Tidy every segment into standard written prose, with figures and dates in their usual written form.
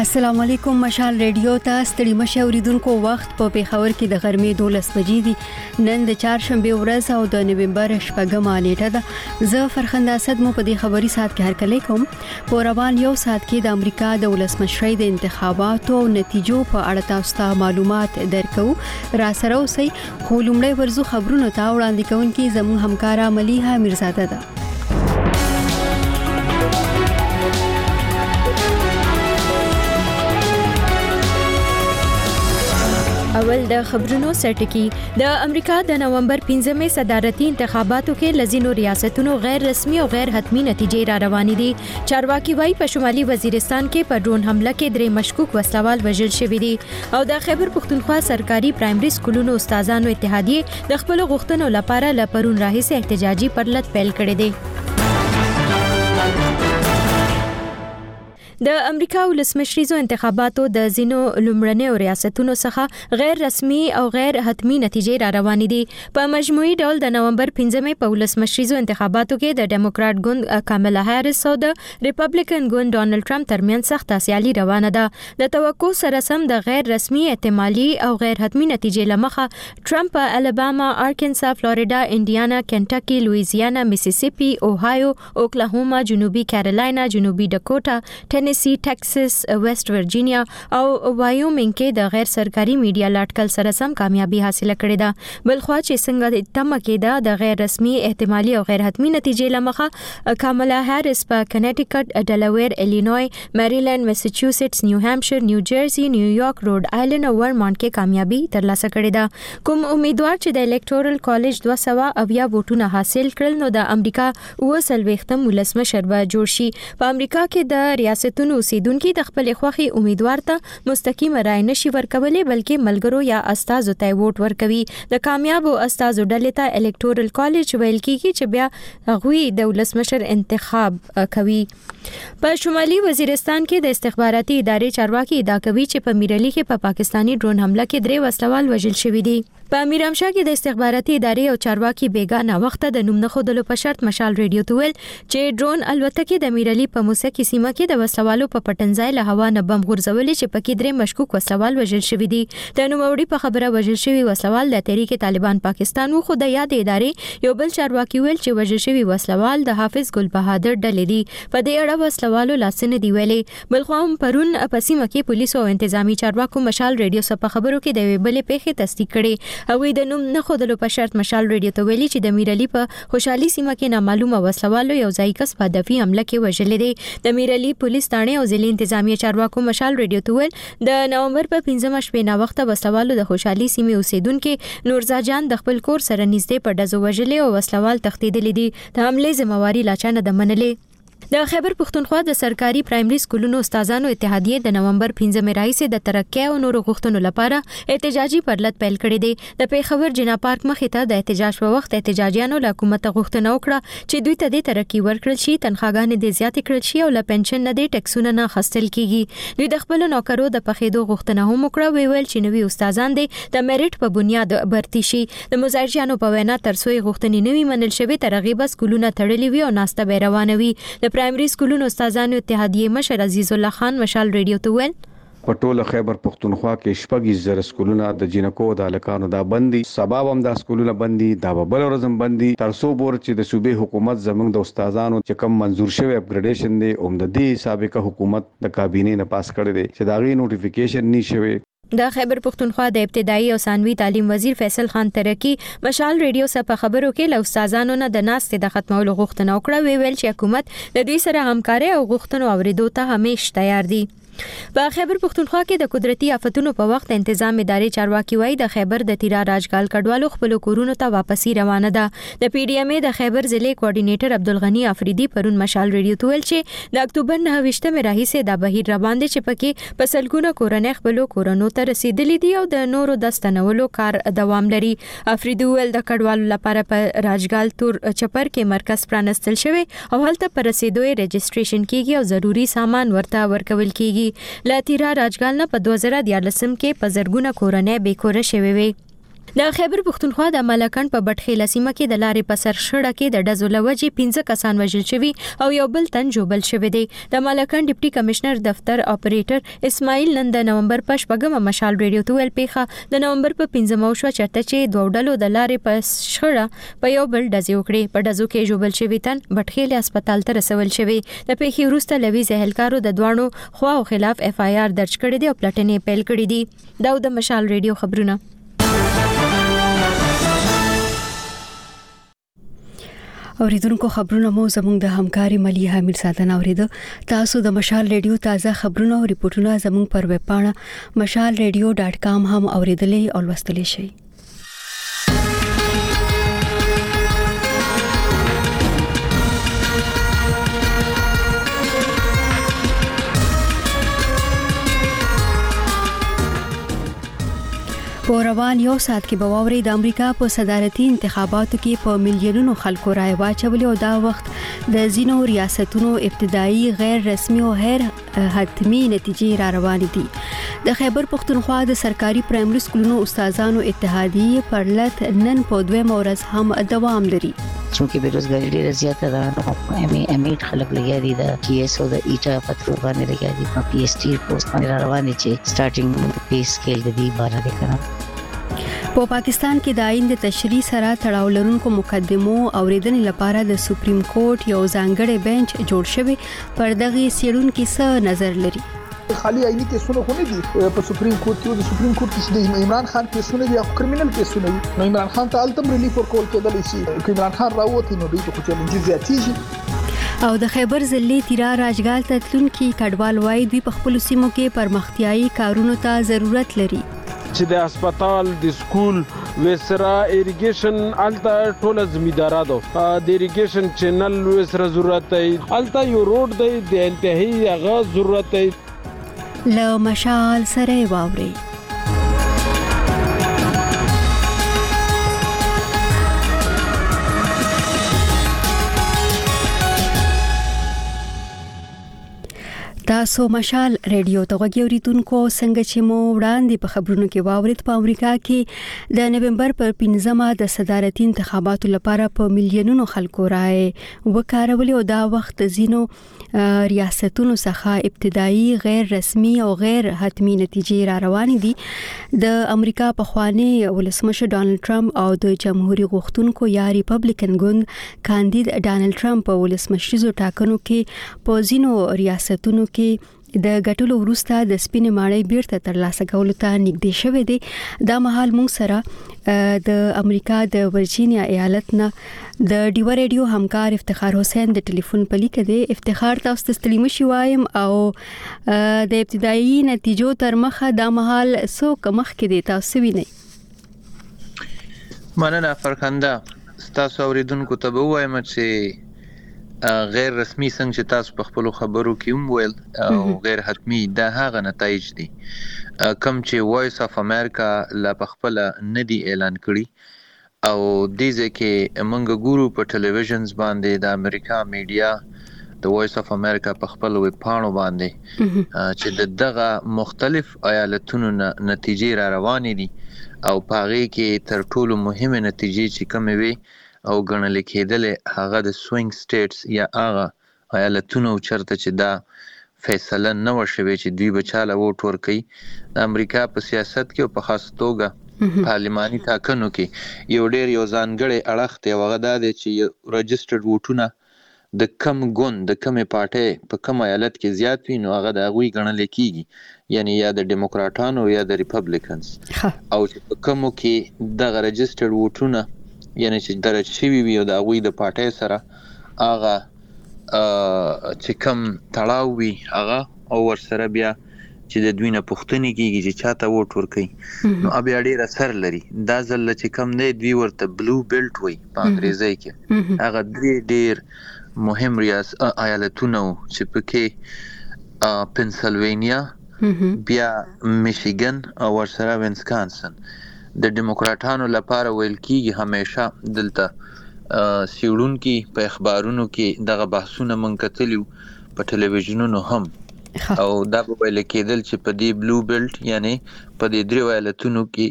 السلام علیکم. مشال ریډیو ته ستړي مشه اوریدونکو. وخت په پیښور کې د غرمې 12 بجې دي. نن د چهارشنبه ورځ او د نومبر 8مه نیټه ده. زه فرخنده اسد مو په دې خبري سات کې هرکلی کوم. په روان یو سات کې د امریکا د ولسمشرۍ د انتخاباتو نتیجو په اړه تاسو ته معلومات درکو. را سره اوسئ. خو لومړی ورزو خبرونه ته وړاندې کوونکی زموږ همکارا ملیحه میرزاده ده. اول د خبرونو سرټکی. د امریکا د نومبر 15مې صدارتي انتخاباتو کې لزینو ریاستونو غیر رسمي او غیر حتمی نتیجې را روانې دي. چارواکي وايي په شمالي وزیرستان کې په ډرون حمله کې 3 مشکوک وسلوال وژل شوي دي او د خیبر پختونخوا سرکاري پرایمري سکولونو استادانو اتحادیه د خپل غوښتنو لپاره لپرون راهیسې احتجاجي پرلط پیل کړی دی. د امریکا ولسمشریزو انتخاباتو د زینو لومړنیو ریاستونو څخه غیر رسمي او غیر حتمی نتیجې را روانې دي. په مجموعي ډول د نومبر 15مې په ولسمشریزو انتخاباتو کې د ډیموکرات ګوند کاملا هاریس او د ریپبلیکن ګوند ډونالد ټرمپ ترمنځ سخت سیالي روانه ده. د توقع سره سم د غیر رسمي احتمالي او غیر حتمی نتیجې لمخه ټرمپ په الاباما، ارکنسا، فلوریدا، انډیانا، کنټاکي، لویزیانا، میسیسیپي، اوهایو، اوکلاهوما، جنوبي کیرولاینا، جنوبي ډکوټا، ټینیسی، ټکساس، ویسټ ورجینیا او وایومینګ کې د غیر سرکاري میډیا لاټکل سره سم کامیابی حاصله کړې ده. بلخوا چې څنګه د تمه کې د غیر رسمي احتمالي او غیر حتمی نتیجې لمخه کاملا هاریس په کنیټیکټ، ډلاویر، الینوی، میریلند، میساچوسټس، نیو هامشیر، نیو جرسي، نیویارک، روډ آیلند او ورمونټ کې کامیابی ترلاسه کړې ده. کوم امیدوار چې د الکټورل کالج 200 ووټونه حاصل کړل نو د امریکا 29م ولسمشر به جوړ شي. په امریکا کې د ریاست اوسیدونکو د خپل خوخي امیدوار ته مستقیم رائے نشي ورکولې بلکې ملګرو یا استادو ته ووټ ورکوي. د کامیابو استادو ډلې ته الکټورل کالج ویل کیږي چې بیا غوي د ولسمشر انتخاب کوي. په شمالي وزیرستان کې د استخباراتي ادارې چارواکي ادعا کوي چې په میرلی کې په پاکستانی ډرون حمله کې 3 وسلوال وژل شوي دي. په میرامشاه کې د استخباراتي ادارې او چارواکي بیګانه وخت د نوم نه خودلو په شرط مشال ریډیو ته ویل چې ډرون الوتکې د میرلی په موسکی سیمه کې د وسلوالو په پټنځای له هوا نه بم غورځولې چې پکې 3 مشکوک وسلوال وژل شوي دي. د نوموړي په خبره وژل شوي وسلوال د تحریک طالبان پاکستان وو، خو د یاد ادارې یو بل چارواکي ویل چې وژل شوي وسلوال د حافظ ګل بهادر ډلې دي. په دې اړه وسلوالو لاسنه دی ویلې. بلخوا پرون په سیمه کې پولیسو او انتظامی چارواکو مشال ریډیو سره په خبرو کې د ویبلې پیښې تصدیق کړي. هغوی د نوم نه خودلو په شرط مشال ریډیو ته ویلي چې د میرلی په خوشحالي سیمه کې نامعلومه وسلوالو یو ځای کس په هدفي حمله کې وژلې دي. د میرلی پولیس ثانه او ضلع انتظامیه چارواکو مشال ریډیو ته ویل د نومبر په 15مه شپه نا وخت وسلوالو د خوشحالي سیمه اوسیدونکو نورزا جان د خپل کور سره نږدې په ډزو وژلې او وسلوال تښتیدلې دي. د حمله ذمہواری لا چانه د منلې. د خیبر پختونخوا د سرکاري پرایمري سکولونو استادانو اتحادیه د نومبر 15مې راهیسې د ترقۍ او نورو غوښتنو لپاره احتجاجي پرلط پیل کړی دی. د پیښور جنا پارک مخې ته د احتجاج په وخت احتجاجیانو له حکومت غوښتنه وکړه چې دوی ته د ترقۍ ورکړل شي، تنخواګانې د زیاتې کړل شي او له پنشن نه د ټکسونه نه خستل کیږي. دوی د خپل نوکرو د پخېدو غوښتنه هم وکړه. ویل چې نوي استادان د میرټ په بنیاد برتي شي. د مزارجانو په وینا ترڅو غوښتنې نوي منل شوي ترغیب سکولونه تړلې وي او ناسته به روانوي. د پرایمري سکولونو استادانو اتحادیه مشر عزیز الله خان مشال ریډیو ته ویل په ټوله خیبر پختونخوا کې 6,000 سکولونه د جنکو د الکانو دا بندي سبب هم د سکولونه بندي دا بل ورځم بندي ترڅو بور چې د صوبې حکومت زمنګ د استادانو چې کم منزور شوی اپګریډیشن دی اوم د دې سابقه حکومت د کابینې نه پاس کړی دی چې دا غي نوټیفیکیشن نشوي. د خیبر پختونخوا د ابتدایي او ثانوي تعلیم وزیر فیصل خان ترکی مشال ریډیو سره په خبرو کې له استادانو نه د ناستې د ختمولو غوښتنه وکړه. ویل چې حکومت د دوی سره همکاري او غوښتنو اوریدو ته همیشه تیار دی. په خیبر پختونخوا کې د قدرتي آفتونو په وخت تنظیم ادارې چارواکي وایي د خیبر د تیرا راجګال کډوالو خپل کورونو ته واپسی روانه ده. د پی ډی ایم ای د خیبر ضلع کوارډینیټر عبدالغنی افریدی پرون مشال ریډیو ته ویل چې د اکتوبر 9مې راهیسې د بهیر روان دي چې پکې په سلګونه کورنۍ خپل کورونو ته رسیدلې دي او د نورو د ستنولو کار دوام لري. افریدی ول د کډوالو لپاره په راجګال تور چپر کې مرکز پرانستل شوی او هلته پر رسیدو رجسټریشن کیږي او ضروری سامان ورته ورکول کیږي. لاتیرا راجګال نه په 2014 کې په زرګونه کورنۍ بیکوره شوي وي. د خیبر پښتونخوا د ملکند په بټخیله سیمه کې د لارې په سر شړه کې د ډزو لوجې 15 کسان وژل شوي او یو بل تن جوبل شوی دی. د ملکند ډیپټي کمشنر دفتر اپریټر اسماعیل نن د نومبر په 8 مشال ریډیو ته ویل پیښه د نومبر په 15 شو چرته چې دوه ډلو د لارې په شړه په یو بل ډزې وکړې. په ډزو کې جوبل شوی تن بټخیله هسپتال ته رسول شوی. د پیښې وروسته لوي زهلکارو د دوانو خواو خلاف FIR درج کړی دی او پلټنې پیل کړې دي. دا د مشال ریډیو خبرونه. اوریدونکو خبرونه مو زموږ د همکاري مليحه میرسادن اوریدو. تاسو د مشال ریډیو تازه خبرونه او ریپورتونه زموږ پر ویب پاڼه mashalradio.com هم اوریدلې او لوستلې شئ. په روان یو ساعت کې به واوري د امریکا په صدارتي انتخاباتو کې په میلیونونو خلکو رای واچولې او دا وخت د ځینو ریاستونو ابتدایي غیر رسمي او غیر حتمی نتیجې را روانې دي. د خیبر پښتونخوا د سرکاري پرایمري سکولونو استادانو اتحادیې پرلط نن په 2 ورځ هم دوام لري. چونکه بیروزګاری ډیره زیاته ده. امیټ خلک لګیا دي د کیس او د ایټا پترو باندې لګیا دي. په پی ایس ټی پوسټ باندې روان دي چې سٹارټینګ پی سکیل د دې باره ده کنه. په پاکستان کې د آئین د تشریح سره تړاو لرونکو مقدمو اوریدنې لپاره د سپریم کورټ یو ځانګړی بنچ جوړ شوی. پر دغه سیړونکو څه نظر لري؟ خالي آئینی کیسونه خو نه دي په سپریم کورټ کې. د سپریم کورټ کې د عمران خان کیسونه دي او کرمینل کیسونه دي. نو عمران خان ته التم ریلیف ورکول کېدلی شي. که عمران خان راووتی نو دوی ته خو چیلنجز زیاتېږي. او د خیبر ضلع تیرا راجګال ته تلونکي کډوال وایي دوی په خپل سیمو کې پرمختیايي کارونو ته ضرورت لري. چې د هسپتال د سکول وسره اریګیشن الته ټوله زمیدارا ده. د اریګیشن چینل وسره ضرورت دی. الته یو روډ دی د انتهایی هغه ضرورت دی. له مشال سره واوري. تاسو مشال ریډیو ته غوږی اوریدونکو څنګه چې مو وړاندې په خبرونو کې واورید په امریکا کې د نومبر پر 15 د صدارتي انتخاباتو لپاره په میلیونونو خلکو رای وکارولې او دا وخت زینو ریاستونو څخه ابتدایي غیر رسمي او غیر حتمی نتیجې را روانې دي. د امریکا پخوانی ولسمشر ډانلډ ټرمپ او د جمهوریت غوښتونکو یا ریپبلیکن ګوند کاندید ډانلډ ټرمپ په ولسمشریزو ټاکنو کې په زینو ریاستونو کې د ګټلو وروسته د سپینې ماڼۍ بیرته ترلاسه کولو ته نږدې شوی دی. دا مهال موږ سره د امریکا د ورجینیا ایالت نه د ډیو ریډیو همکار افتخار حسین د ټلیفون په لیکه دی. افتخار تاسو ته ستړي مشي وایم او د ابتدایي نتیجو تر مخه دا مهال څوک مخکې دی تاسو وینئ؟ مننه فرخنده. تاسو اوریدونکو ته به وایم چې غیر رسمي څنګه چې تاسو په خپل خبرو کې هم ویل او غیر حتمی دا هغه نتایج دي کوم چې وایس اف امریکا لا په خپل ندي اعلان کړي او دې ځکه موږ ګورو په ټلویزیونز باندې د امریکا میډیا د وایس اف امریکا په خپل ویب پاڼو باندې چې دغه مختلف ایالتونو نتیجې را روانې دي او پاره کې تر ټولو مهمه نتیجې چې کوم وي او ګڼل کېدل هغه د سوینګ سټیټس یا هغه ایالتونو چرته چې دا فیصله نه وشوي چې دوی بچاله ووټ ورکړي. د امریکا په سیاست کې او په خاص توګه پارلماني ټاکنو کې یو ځانګړی اړخ دی هغه دا دی چې رجسټرډ ووټونه د کم ګوند د کمې پارټۍ په کم ایالت کې زیات وي نو هغه د هغوی ګڼل کېږي یعنی یا د ډیموکراټانو یا د ریپبلیکنز او چې په کمو کې دغه رجسټرډ ووټونه یعنی چې درج شوي وي او د هغوی د پارټۍ سره هغه چې کم تړاو وي هغه او ورسره بیا چې د دوی نه پوښتنې کېږي چې چاته ووټ ورکوي نو بیا ډېر اثر لري. دا ځل چې کم دی دوی ورته بلو بیلټ وایي په انګریزۍ کې. هغه ډېر مهم ایالتونه وو چې پکې پنسلوینیا بیا میشیګن او ورسره وینسکانسن. د ډیموکراټانو لپاره ویل کېږي همیشه دلته سیړونکي په اخبارونو کې دغه بحثونه مونږ کتلیو په ټلویزیونونو هم او دا به ویل کېدل چې په دې بلو بیلټ یعنی په دې درې ایالتونو کې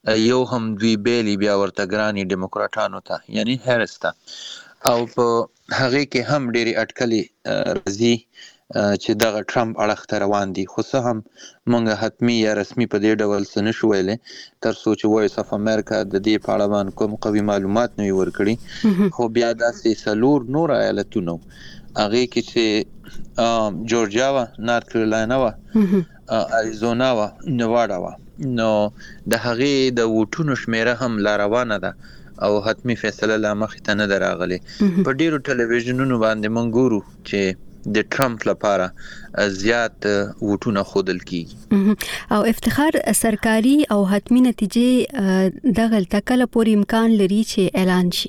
یو هم دوی بیلی بیا ورته ګرانی ډیموکراټانو ته یعنی هریس ته او په هغه کې هم ډېری اټکلې راځي چې دغه ټرمپ اړخ ته روان دي خو څه هم مونږ حتمی یا رسمي په دې ډول څه نشو ویلې تر څو چې وایس اف امریکا د دې په اړه باندې کوم قوي معلومات نه ورکړي خو بیا داسې څلور نور ایالتونو هغه کې چې جورجیا وا نارت کیرولینا وا اریزونا وا نیواډا وا نو د هغه د ووټونو شمیره هم لا روانه ده او حتمی فیصله لا مخې ته نه دراغلي په ډیرو ټلویزیونونو باندې مونږ ګورو چې د ټرمپ لپاره زیات ووټونه خودل کیږي او افتخار سرکاري او حتمی نتیجې دغه تکله پورې امکان لري چې اعلان شي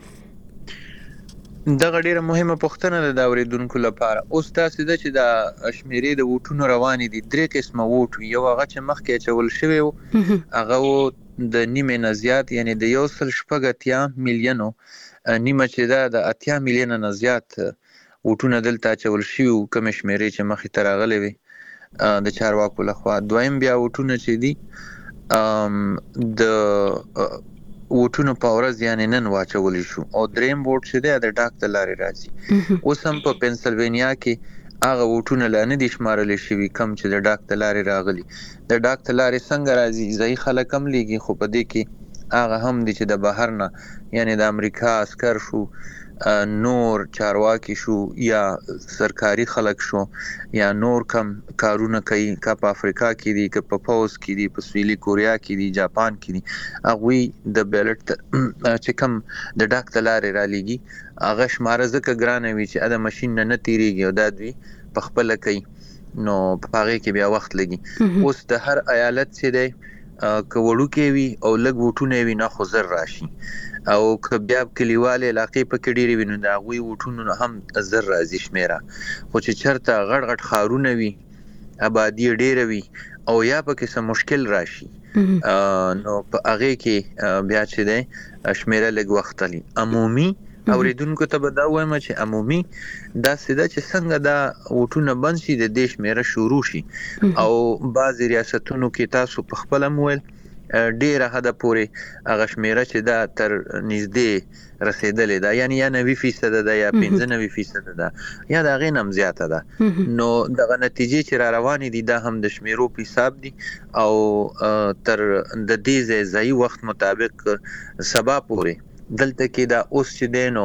دغه ډیره مهمه پوښتنه ده د اوریدونکو لپاره اوس تاسو د چې د شمیرې د ووټونو روان دي درې قسمه ووټ یو هغه چې مخکې چول شوی هغه د نیمه نه زیات یعنی د 1.8 میلیونو نیمه چې د 8 میلیونه نه زیات وټونه دلته چول شي او کوم شمیرې چې مخې ته راغلي وي د چارواکو لخوا دویم بیا وټونه چې دي د وټونه په ورځ یعنی نن واچول شو او دریم ووټ چې دی د ډاکټر لاري راځي اوس هم په پنسلوانیا کې هغه وټونه لانه دي شمارل شي کم چې د ډاکټر لاري راغلي د ډاکټر لاري څنګه راځي ځای خلک هم لګي خو په دې کې هغه هم دي چې د بهر نه یعنی د امریکا عسكر شو نور چارواکي شو یا سرکاري خلک شو یا نور کم کارونه کوي کا په افریقا کې دي کا په پاوس کې دي په سویلي کوریا کې دي جاپان کې دي هغه د بیلټ چې کم د ډاکټر لاري را لګي هغه شماره زکه ګرانه وي چې د ماشين نه تیریږي او دا دوی په خپل کوي نو په هغه کې بیا وخت لګي اوس د هر ایالت چې دی کوړو کې وي او لګ وټونه وي نه خو زر راشي او که بیا کلیواله علاقې په کې ډیری ویني دا غوي وټونو هم زر راځي شمیره خو چې چرته غړ غړ خارونه وي آبادی ډیره وي او یا په کې څه مشکل راشي نو په هغه کې بیا چې دی شمیره لګ وخت لري عمومي اوریدونکو ته به دا وایم چې عمومي دا سیده چې څنګه دا وټونه بند شي د دیش میره شروع شي او بعض ریاستونو کې تاسو په خپل مویل ډیره حد پورې هغه شمیره چې دا تر نږدې رسیدلې ده یعنی یا 90% ده یا 95% ده یا دا غینم زیاته ده نو دغه نتیجې چې را روانې دي دا هم د شمیرو په حساب دي او تر د دې ځای وخت مطابق سبا پورې دلته کې دا اوس چې دینو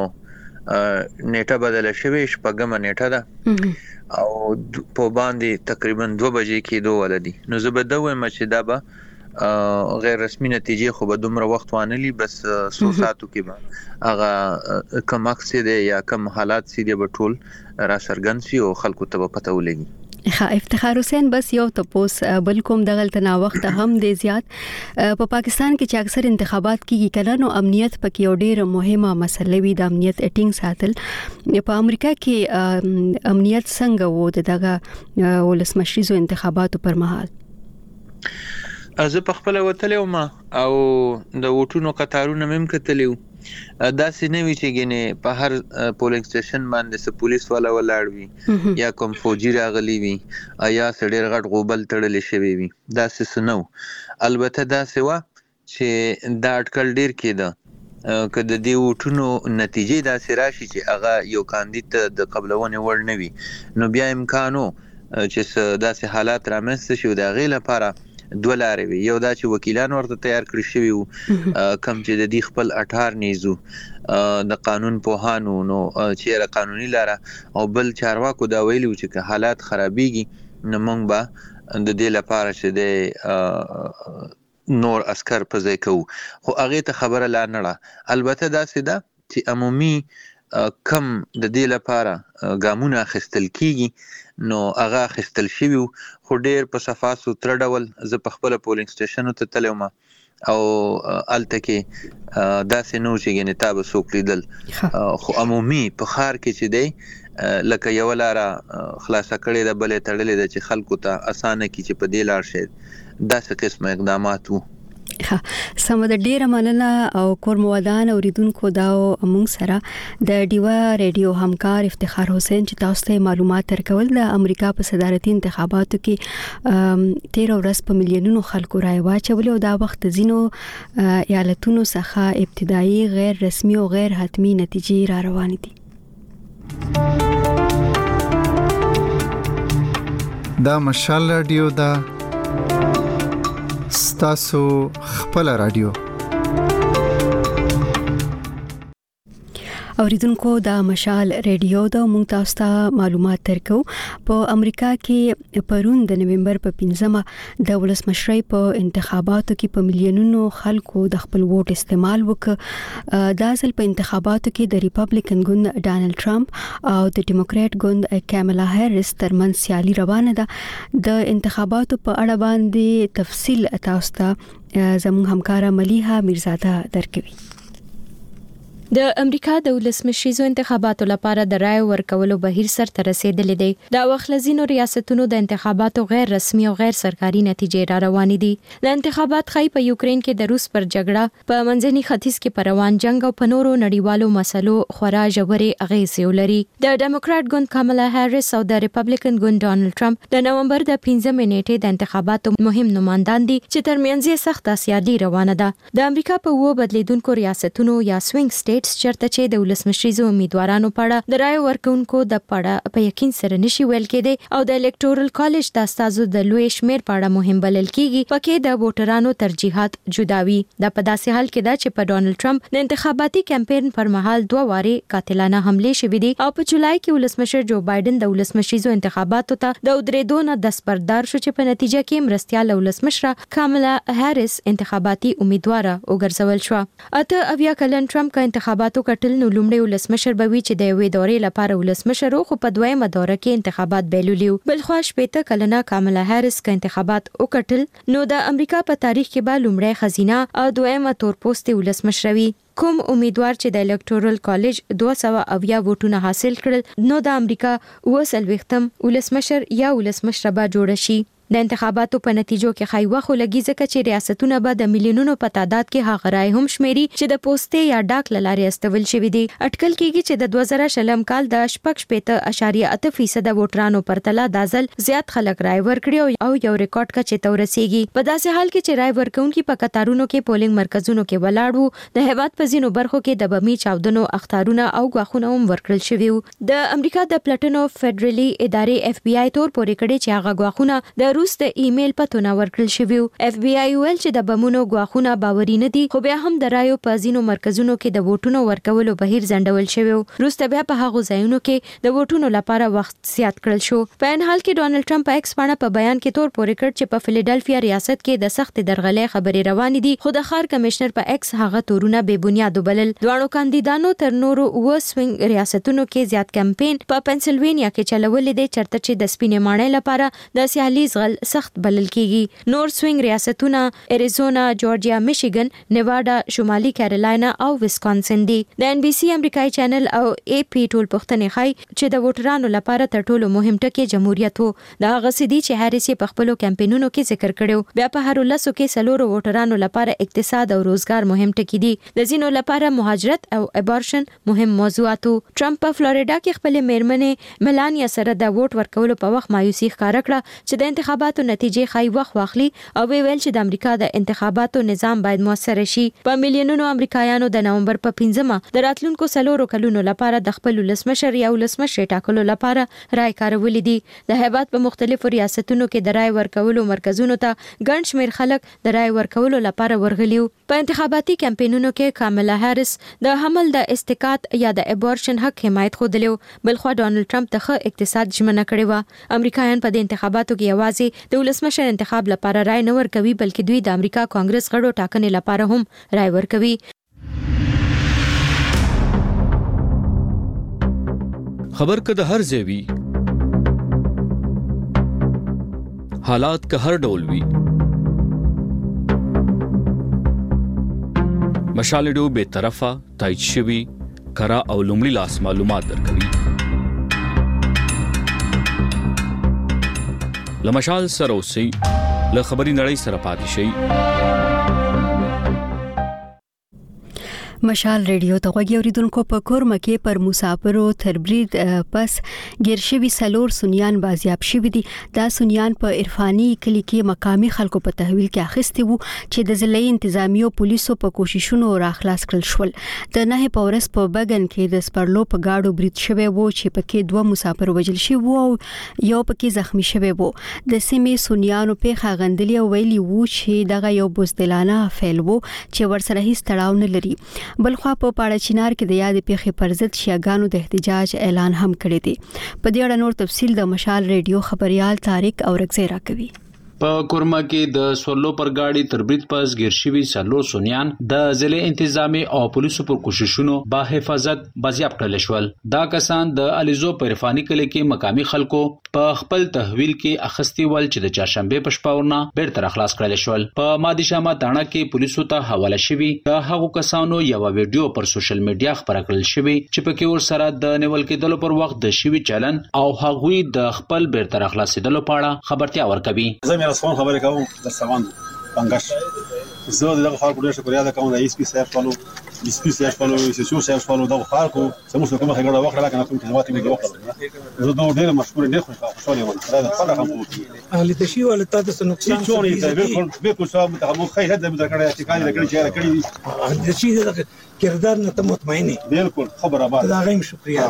نیټه بدله شوی شپږم نیټه ده او په باندې تقریبا 2 بجې کې 2 ولدي نو زبده وایم چې دا به غیر رسمي نتیجې خو به دومره وخت وانلی بس 100 ساعتو کې به هغه کوم مقصد یا کوم حالات سي دی به ټول را سرګن سي او خلکو ته پته ولګي افتخار حسین بس یو تپوس بل کوم دغه تنا وخت هم دی زیات په پاکستان کې چې اکثر انتخابات کیږي کله نو امنیت پکې یو ډیره مهمه مسله وي د امنیت اټینګ ساتل په امریکا کې امنیت څنګه وو دغه ولسمشریزو انتخاباتو پر مهال زه په خپل وتلې ما او د وټونو قطارونه مم کتلیو دا سينوي چې ګنه په هر پولینګ سټیشن باندې سه پولیس والا ولاړ وي یا کوم فوجي راغلي وي یا سړي غټ غوبل تړل شوی وي دا څه نو البته دا سوا چې دا اټکل ډیر کېده کله د وټونو نتیجې دا سراشي چې هغه یو کاندید د قبلونه ور نه وي نو بیا امکانو چې داسې حالات رامنځته شي د غیله لپاره دولار وی یو دا چې وکیلان ورته تیار کړی شوی وو کم چې د دې خپل 18 نیزو د قانون په هانو نو چې قانوني لاره او بل چارواکو دا ویلو چې حالات خرابېږي نو موږ به د دې لپاره چې د نور عسكر په ځای کوو خو هغه ته خبره لا نه البته دا سیده چې عمومي کم د دې لپاره ګامونه خستل کیږي نو هغه خستل شوی خو ډیر په صفاسو تر ډول ز په خپل پولینګ سټیشن ته تلم او الته کې دا سينو چې ګنې تاب سوق لیدل خو عمومي په خار کې چې دی لکه یو لاره خلاصه کړي د بلې تړلې د چې خلکو ته اسانه کی چې په دې لار شه دا څه قسمه اقدامات وو سم د ډیره مننه او کورموادان اوریدونکو دا موږ سره د ډیوا ریډیو همکار افتخار حسین چې تاسو ته معلومات ورکول د امریکا په صدارتي انتخاباتو کې 13 ورځ په میلیونونو خلکو رای واچول او دا وخت زینو ایالتونو څخه ابتدایي غیر رسمي او غیر حتمی نتیجې را روانې دي. دا مشال رادیو دا ستاسو خپل رادیو. اوریدونکو دا مشال ریډیو دا مونږ تاسو ته معلومات درکو. په امریکا کې پرون د نومبر په 15مه د ولسمشرۍ په انتخاباتو کې په میلیونونو خلکو د خپل ووټ استعمال وکړ. دا ځل په انتخاباتو کې د ریپبلیکن ګوند ډانلډ ټرمپ او د ډیموکرات ګوند کاملا هریس ترمنځ سیالي روانه ده. د انتخاباتو په اړه باندې تفصیل تاسو ته زموږ همکار ملیحه میرزاده درکوي. د امریکا د ولسمشریزو انتخاباتو لپاره د رای ورکولو بهیر سره رسیدلی دی. دا وخت لزینو ریاستونو د انتخاباتو غیر رسمي او غیر سرکاري نتیجې را روانې دي. د انتخابات خای په یوکرين کې د روس پر جګړه، په منځني ختیځ کې پر روان جنگ او په نورو نړیوالو مسلو خورا ژورې اغیزې لري. د ډیموکرات ګوند کاملا هریس او د ریپبلیکن ګوند ډانلډ ټرمپ د نومبر د 15 نیټې د انتخاباتو مهم نمائندان دي چې ترمنځ یې سخت سیالي روانه ده. د امریکا په وو بدلیدونکو ریاستونو یا سوینګ سټیټ چرته چې د ولسمشریزو امیدوارانو پړه د رای ورکونکو د پړه په یقین سره نشي ویل کېدی او د الکټورل کالج د استادو د لوی شمیر پړه مهم بلل کیږي. پکې د ووټرانو ترجیحات جداوي. د په داسې حال کې دا چې په ډانلډ ټرمپ د انتخاباتي کمپاین پر مهال 2 واره قاتلانه حمله شوې دي او په جولای کې ولسمشر جو بایدن د ولسمشریزو انتخاباتو ته د درېدو نه دسپردار شو چې په نتیجه کې مرستيال ولسمشر کاملا هریس انتخاباتي امیدواره وګرځول شو. اته اویا کلن ټرمپ کا انتخاباتو کټل نو لومړی ولسمشر بوي چې د یوې دورې لپاره ولسمشر خو په دویمه دوره کې انتخابات بیلولیو. بل خو شپته کلنه کاملا هریس کا انتخابات وکټل نو د امریکا په تاریخ کې به لومړی خزینه او دویمه تور پوسټي ولسمشروي. کوم امیدوار چې د الکټورل کالج 280 ووټونه حاصل کړل نو د امریکا وسلوختم ولسمشر یا ولسمشره به جوړ شي. د انتخاباتو په نتیجو کې خایوه خو لګي ځکه چې ریاستونه به د میلیونونو په تعداد کې هغه رای هم شمیري چې د پوسټې یا ډاک لارې استول شوی دي. اټکل کېږي چې د 2000 کال د 8.8% ووټرانو پرتله دازل زیات خلک رای ورکړي او یو ریکارډ کا چې تورسيږي. په داسې حال کې چې رای ورکونکي په قطارونو کې پولینګ مرکزونو کې ولاړ وو، د هیواد په ځینو برخو کې د بمی چاودنو اختارونه او غاښونه هم ورکړل شوی وو. د امریکا د پلټنو فدرالي ادارې FBI تور پورې کړي چې هغه غاښونه د روس د ایمیل پتونه ورکړل شوی. FBI ویل چې د بمونو غواخونه باوري نه دي خو بیا هم د رایو په ځینو مرکزونو کې د ووټونو ورکولو بهیر ځنډول شوی. روس ته بیا په هغه ځایونو کې د ووټونو لپاره وخت زیات کړل شو. په ان حال کې ډانلډ ټرمپ ایکس باندې په بیان کې تور پورې کړ چې په فیلډلفیا ریاست کې د سخت درغلې خبرې روانې دي خو د ښار کمشنر په ایکس هغه تورونه بے بنیاد بلل. دوه کاندیدانو تر نورو و سوینګ ریاستونو کې زیات کمپاین په پنسلوینیا کې چلولې دي چرته چې د سپینې ماڼۍ لپاره د سیالي زغل سخت بلل کیږي. نور سوینګ ریاستونه اریزونا، جورجیا، میشیګن، نیواډا، شمالي کیرولاینا او ویسکانسن دي. د NBC امریکایي چینل او AP ټول پښتنې خای چې د ووټرانو لپاره تر ټولو مهم ټکی جمهوریت وو. دا غسدي چې هریس په خپل کمپاینونو کې ذکر کړو. بیا په هر لاسو کې سلورو ووټرانو لپاره اقتصاد او روزګار مهم ټکی دي. د زینو لپاره مهاجرت او ابورشن مهم موضوعات. ټرمپ په فلوریډا کې خپل میرمنې ملانیا سره د ووټ ورکولو په وخت مایوسي ښکاره کړه چې د انتخاباتو نتیجې خای وخت واخلي او ویل چې د امریکا د انتخاباتو نظام باید موثر شي. په میلیونونو امریکایانو د نومبر په 15مه د راتلونکو سلورو کلونو لپاره د خپل ولسمشر یا ولسمشر ټاکلو لپاره رای کارولې دي. د هیواد په مختلفو ریاستونو کې د رای ورکولو مرکزونو ته ګڼ شمېر خلک د رای ورکولو لپاره ورغلیو. په انتخاباتي کمپاینونو کې کاملا هریس د حمل د استقاط یا د ابورشن حق حمایت خوده. بلخو ډانلډ ټرمپ ته اقتصاد ژمنه کړې و. امریکایان په د انتخاباتو کې یوازې د ولسمشر انتخاب لپاره رای نه ورکوي بلکې دوی د امریکا کانګرس غړو ټاکنې لپاره هم رای ورکوي. خبر کده هر ځای حالات که هر ډول وي مشالډو به طرفه تایید شوی کرا او لومړی لاس معلومات درکوي. لمشال سره اوسئ له خبري نړۍ سره پاتې شئ. مشال ریډیو ته غوږی اوریدونکو په کورمه کې پر مسافرو تربرید پس ګرشوي سلور سنیان بازیاب شوی دي. دا سنیان په عرفاني کلی کې مقامی خلکو په تحویل کې اخیستي وو چې د ضلعي انتظامیو پولیسو په کوششونو راخلاص کړل شول. د نه پورس په بګن کې د سپرلو په گاډو برید شوی وو چې پکې 2 مسافر وژل شوی وو او یو پکې زخمی شوی وو. د سیمې سنیانو په خاغندلي ویلي وو چې دغه یو بوزدلانه فعل وو چې ورسره هیڅ تړاو نه لري. بلخوا په پاړه چینار کې د یاد پیښې پر ضد شیعاګانو د احتجاج اعلان هم کړی دی. په دې اړه نور تفصیل د مشال ریډیو خبريال طارق اورغزی راکوي. په کورما کې د سولو پر گاډي تربرید پس ګرشوي سلور سنیان د ضلع انتظامی او پولیسو پر کوششونو با حفاظت بازیاب کړل شول. دا کسان د الیزو په عرفاني کلی کې مقامی خلکو په خپل تحویل کې اخستي ول چې د چاشنبه په شپه ورنه بیرته خلاص کړل شول. په مادي شمه تاڼه کې پولیسو ته حواله شوی د هغو کسانو یو ویډیو پر سوشل میډیا خبره کړل شوی چې پکې ور سره د نیول کېدلو پر وخت د شوی چلن او هغوی د خپل بیرته خلاصېدلو په اړه خبرتیا ورکوي. رسمون خبرې کوم د سامان بنگش زه دغه خلکو ډېر شکریه ده کوم د ایس پی صاحب فالو ایس پی صاحب فالو سیسو صاحب فالو دغه خلکو سمو کومه خبره وکړه کنه کوم خدمات یې وکړه زه دوه ډېر مشکور ډېر خوشاله یم دا خبره هم کوي اهل تشي ولا تاسو نقصان بالکل بالکل صاحب ته مو خیر ده درکړه چې کار کړی چې اهل تشي دغه کردار نه ته مطمئنه بالکل خبره باندې دا غیم شکریه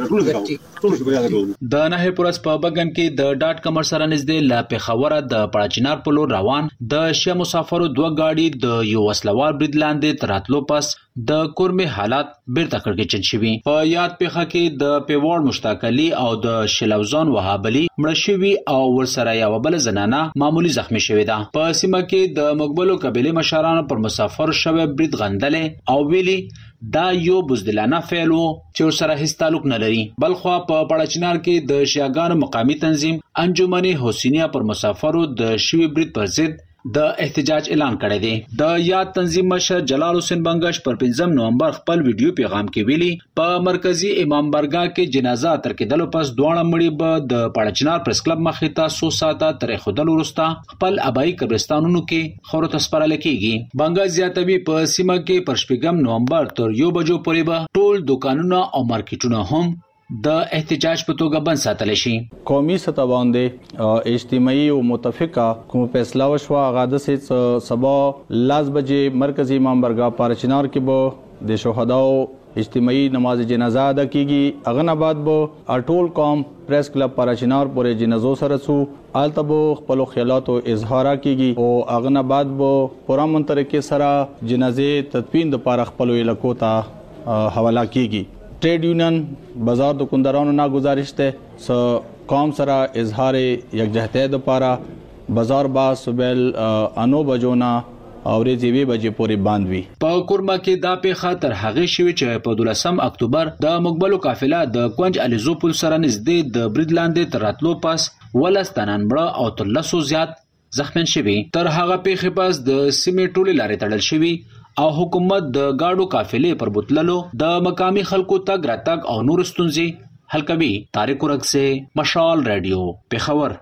ټول شکریه ده. د نه پورس په بګن کې د ډاټ کمر سره نږدې لا پیښور د پړاچینار په لور روان د شیا مسافرو 2 گاډي د یو وسلوال برید لاندې تراتلو پس د کورمه حالات بیرته کړکېچن شوی. په یاد پیښه کې د پیوړ مشتاق علي او د شلوزان وهاب علي مړ شوی او ورسره یو بل زنانه معمولی زخمی شوی ده. په سیمه کې د مقبلو قبيله مشرانو پر مسافر شوی برید غندلې او ویلي دا یو بزدلانه فعل وو چې ورسره هیڅ تعلق نه لري. بلخوا په پړاچینار کې د شیعاګانو مقامی تنظیم انجمن حسینیه پر مسافرو د شوی برید پر ضد د احتجاج اعلان کړی دی. د یاد تنظیم مشر جلال حسین بنگش پر 5 نومبر خپل ویډیو پیغام کې ویلي په مرکزی امام برګه کې جنازه تر کېدلو پس دوه مړي به د پړاچینار پریس کلب مخې ته 100 ساعته تر خودل وروسته خپل ابای قبرستانونو کې خورو تسپارل کېږي. بنگش زیاتوي په سیمه کې پر 8 نومبر تر 1 بجو پورې به ټول دکانونه او مارکیټونه هم د احتجاج په توګه بند ساتل شي. قومي سطح باندې اجتماعي او متفقه کوم فیصله وشو غاده سه سبا لاس بجې مرکزی امام برګه پارچنار کې به د شهداو اجتماعي نماز جنازه ادا کیږي. اغن آباد به ټول قوم پریس کلب پارچنار پورې جنازو سره سو آلتبو خپل خیالات او اظهار کیږي او اغن آباد به پرامن طریقې سره جنازې تدفین د پاره خپل علاقو ته حواله کیږي. Trade union बाजार दुकानदारों ना गुजारिश थे स कौम सरा इजहार यकजहती दपारा बाजार बा सुबेल अनो बजोना او ریزوی بجې پورې باندوي. په کورما کې دا پیښه تر هغه شوی چې په 12 اکتوبر د مقبلو قافله د کونج الیزو پل سره نږدې د برید لاندې تر راتلو پس ولستانن بړه او تر لسو زیات زخمین شوی. تر هغه پیښه پس د سیمې ټولې لارې تړل شوی او حکومت د گاډو قافلې پر بوتللو د مقامی خلکو تګ راتګ او نور ستونزې حل کوي. طارق اورغزی مشال رادیو پیښور.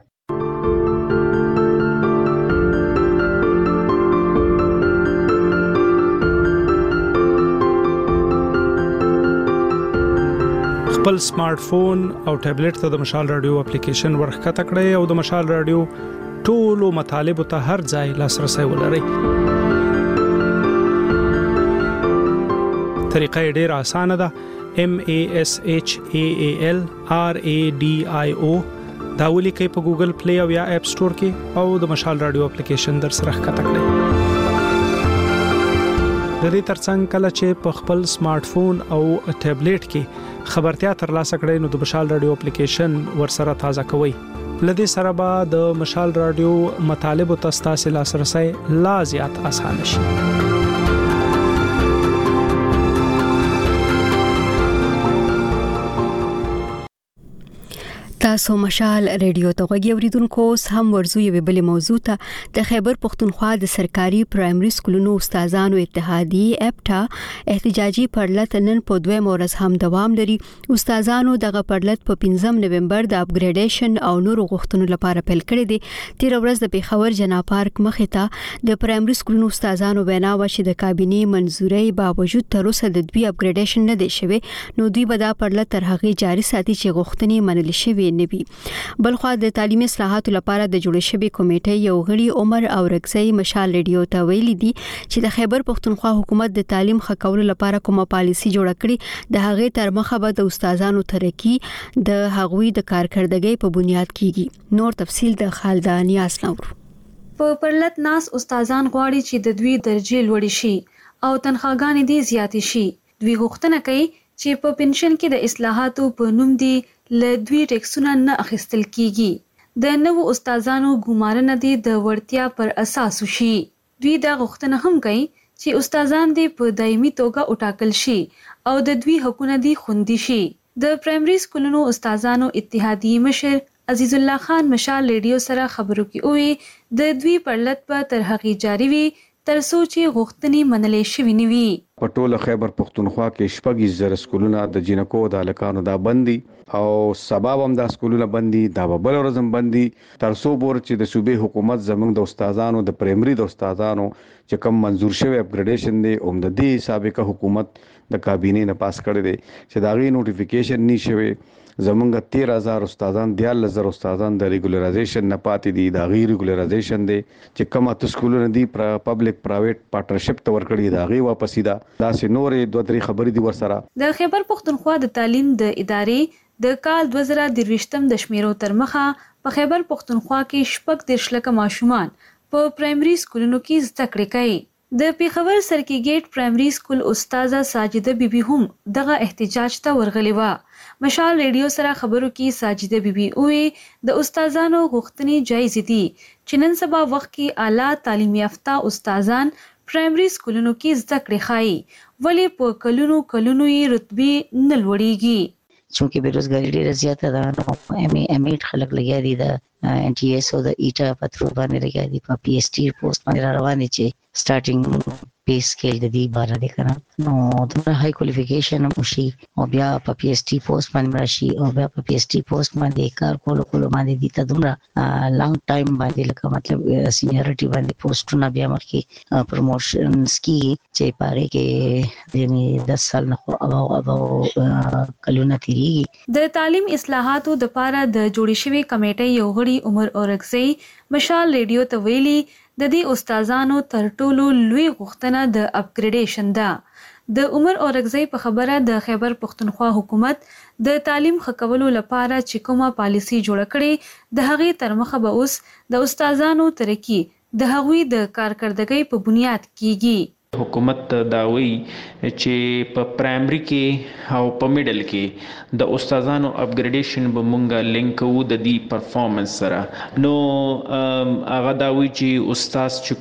خپل سمارټ فون او ټابلیټ ته د مشال رادیو اپلیکیشن ورخکته کړئ او د مشال رادیو ټولو مطالبه ته هر ځای لاسرسي ولرئ. طریقه ډیره اسانه ده. MASHAAL RADIO دا ولیکئ په ګوګل پلی او یا اپ سٹور کې او د مشال رادیو اپلیکیشن در سره ښکته کړئ. د دې ترڅنګ کله چې په خپل سمارټ فون او ټابلیټ کې خبرتیا ترلاسه کړئ نو د مشال رادیو اپلیکیشن ورسره تازه کوئ. لدې سره به د مشال رادیو مطالبه تاسو لاسرسي لا زیات اسانه شي. تاسو مشال ریډیو ته غوږی اوریدونکو هم ورزو یو بل موضوع ته د خیبر پختونخوا د سرکاري پرایمري سکولونو استادانو اتحادیه اپټا احتجاجي پړلت نن په 2 مورز هم دوام لري. استادانو دغه پړلت په 15 نومبر د اپګریډیشن او نورو غوښتنو لپاره پیل کړی دی. تیر ورځ د پیښور جنا پارک مخې ته د پرایمري سکولونو استادانو وینا و چې د کابینې منزوري باوجود تر اوسه د دوی اپګریډیشن نه دی شوی، نو دوی به دا پړلت تر هغه جاري ساتي چې غوښتنې منل شي نبی. بلخوا د تعلیمي اصلاحاتو لپاره د جوړ شوی کمیټې یو غړي عمر اورکزی مشال ریډیو ته ویلي دي چې د خیبر پختونخوا حکومت د تعلیم ښه کولو لپاره کومه پالیسی جوړ کړي، د هغه تر مخه به د استادانو ترقی د هغوی د کارکړدګۍ په بنیاد کیږي. نور تفصیل د خالدانی اسنور. په پرلت ناس استادان غواړي چې د دوی درجه لوړ شي او تنخواګانې دې زیاتې شي. دوی غوښتنه کوي چې په پنشن کې د اصلاحاتو په نوم دی لدوی ټیکسونه نه اخیستل کیږي. د نوو استادانو ګمارنه دي د ورتیا پر اساس وشي. دوی دا غوښتنه هم کوي چې استادان دې په دایمي توګه وټاکل شي او د دوی حقوقونه دي خوندي شي. د پرایمري سکولونو استادانو اتحادیه مشر عزیز الله خان مشال ریډیو سره خبرو کې وی د دوی پرلت په تر هغه جاری وي تر څو چې غوښتنې منلې شوي نه وي. په ټوله خیبر پختونخوا کې 14,000 سکولونه د جنکو د هلکانو دا بندي او سبب هم د سکولونه بندي، دا بل ورځم بندي تر څو پورې چې د صوبې حکومت زموږ د استادانو د پرایمري د استادانو چې کوم منزور شوی اپګریډیشن دی هم د دې سابقه حکومت د کابینې نه پاس کړی دی چې دا غي نوټیفیکیشن نشوي. زمونږ 13,000 استادان 14,000 استادان د ریګولرایزیشن نه پاتې دي. دا غیر ریګولرایزیشن دی چې کوم اته سکولونه دي پبلک پرایویټ پارټنرشپ ته ورکړي دا غي واپس دا داسې نورې 2-3 خبرې دي ورسره. د خیبر پختونخوا د تعلیم د ادارې د کال 2023 د شمیرو تر مخه په خیبر پختونخوا کې 14 لک ماشومان په پرایمري سکولونو کې زده کړې کوي. د پیښور سرکی ګیټ پرایمري سکول استاده ساجده بیبي هم دغه احتجاج ته ورغلې و. مشال ریډیو سره خبرو کې ساجده بیبي وې د استادانو غوښتنې جایز دي چې نن سبا وخت کې اعلی تعلیم یافته استادان پرایمري سکولونو کې زده کړې خایي، ولې په کلونو یې رتبه نه لوړیږي. چونکه بیروزګاری ډیره زیاته ده نو امیټ خلک لګیا دي د ان ټي اس او د ایټا پترو باندې لګیا دي په پی اس ټي پوسټ باندې روان دي چې سٹارټینګ پی سکیل د دې بار دی کنه نو د هاي کوالیفیکیشن مشي او بیا په پی اس ټي پوسټ باندې راشي او بیا په پی اس ټي پوسټ باندې کار کولو باندې دي ته دومره لانګ ټایم باندې لکه مطلب سینیورټي باندې پوسټونه بیا مخکې پروموشنز کی چې پاره کې یعنی 10 سال نه او کلونه تیریږي. د تعلیم اصلاحاتو د لپاره د جوړې شوی کمیټې یو غړي عمر اورکزی مشال ریډیو ته ویلي د دې استادانو تر ټولو لوی غوښتنه د اپګریډیشن ده. د عمر اورکزی په خبره د خیبر پختونخوا حکومت د تعلیم ښه کولو لپاره چې کومه پالیسی جوړ کړي د هغې تر مخه به اوس د استادانو ترقی د هغوی د کارکړدګۍ په بنیاد کیږي. حکومت داوی چې په پرایمري کې او په میډل کې د استادانو اپګریډیشن به مونږه لینک وو د دې پرفارمنس سره. نو هغه داوی چې استاد چې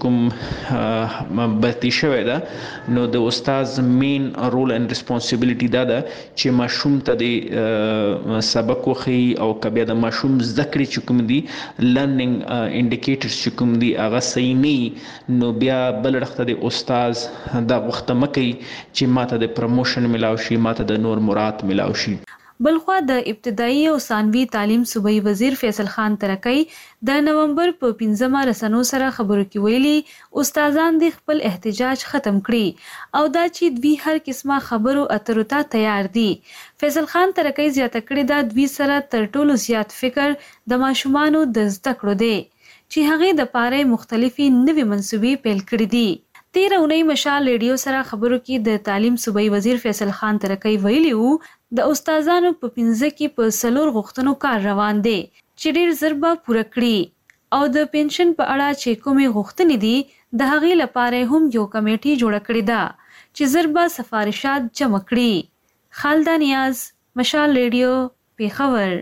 کوم بتی شوی ده نو د استاد مین رول اند ریسپانسیبিলিټي دا ده چې ماشوم ته د سبق وخی او کبه د ماشوم ذکر چې کوم دي لرنینګ انډیکیټرز چې کوم دي هغه صحیح نه نو بیا بل رخته د استاد دا وخت مکي چې ماته د پروموشن ملاو شي ماته د نور مراد ملاو شي. بلخوا د ابتدایي او ثانوي تعلیم صوبایي وزیر فیصل خان ترکی د نومبر په 15 رسنو سره خبرو کې ویلي استادان د خپل احتجاج ختم کړي او دا چې دوی هر قسمه خبرو اترو ته تیار دي. فیصل خان ترکی زیاته کړي دا دوی سره تر ټولو زیات فکر د ماشومانو د زده کړو دی چې هغه د پاره مختلفي نوې منسوبې پیل کړې دي. 13 اونۍ مشال ریډیو سره خبرو کې د تعلیم صوبایي وزیر فیصل خان ترکی ویلي وو د استادانو په 15 کې په سلور غوښتنو کار روان دی چې ډېر زر به پوره کړي او د پنشن په اړه چې کومې غوښتنې دي د هغې لپاره هم یو کمیټي جوړه کړې ده چې زر به سفارشات جمع کړي. خالده نیاز، مشال ریډیو، پیښور.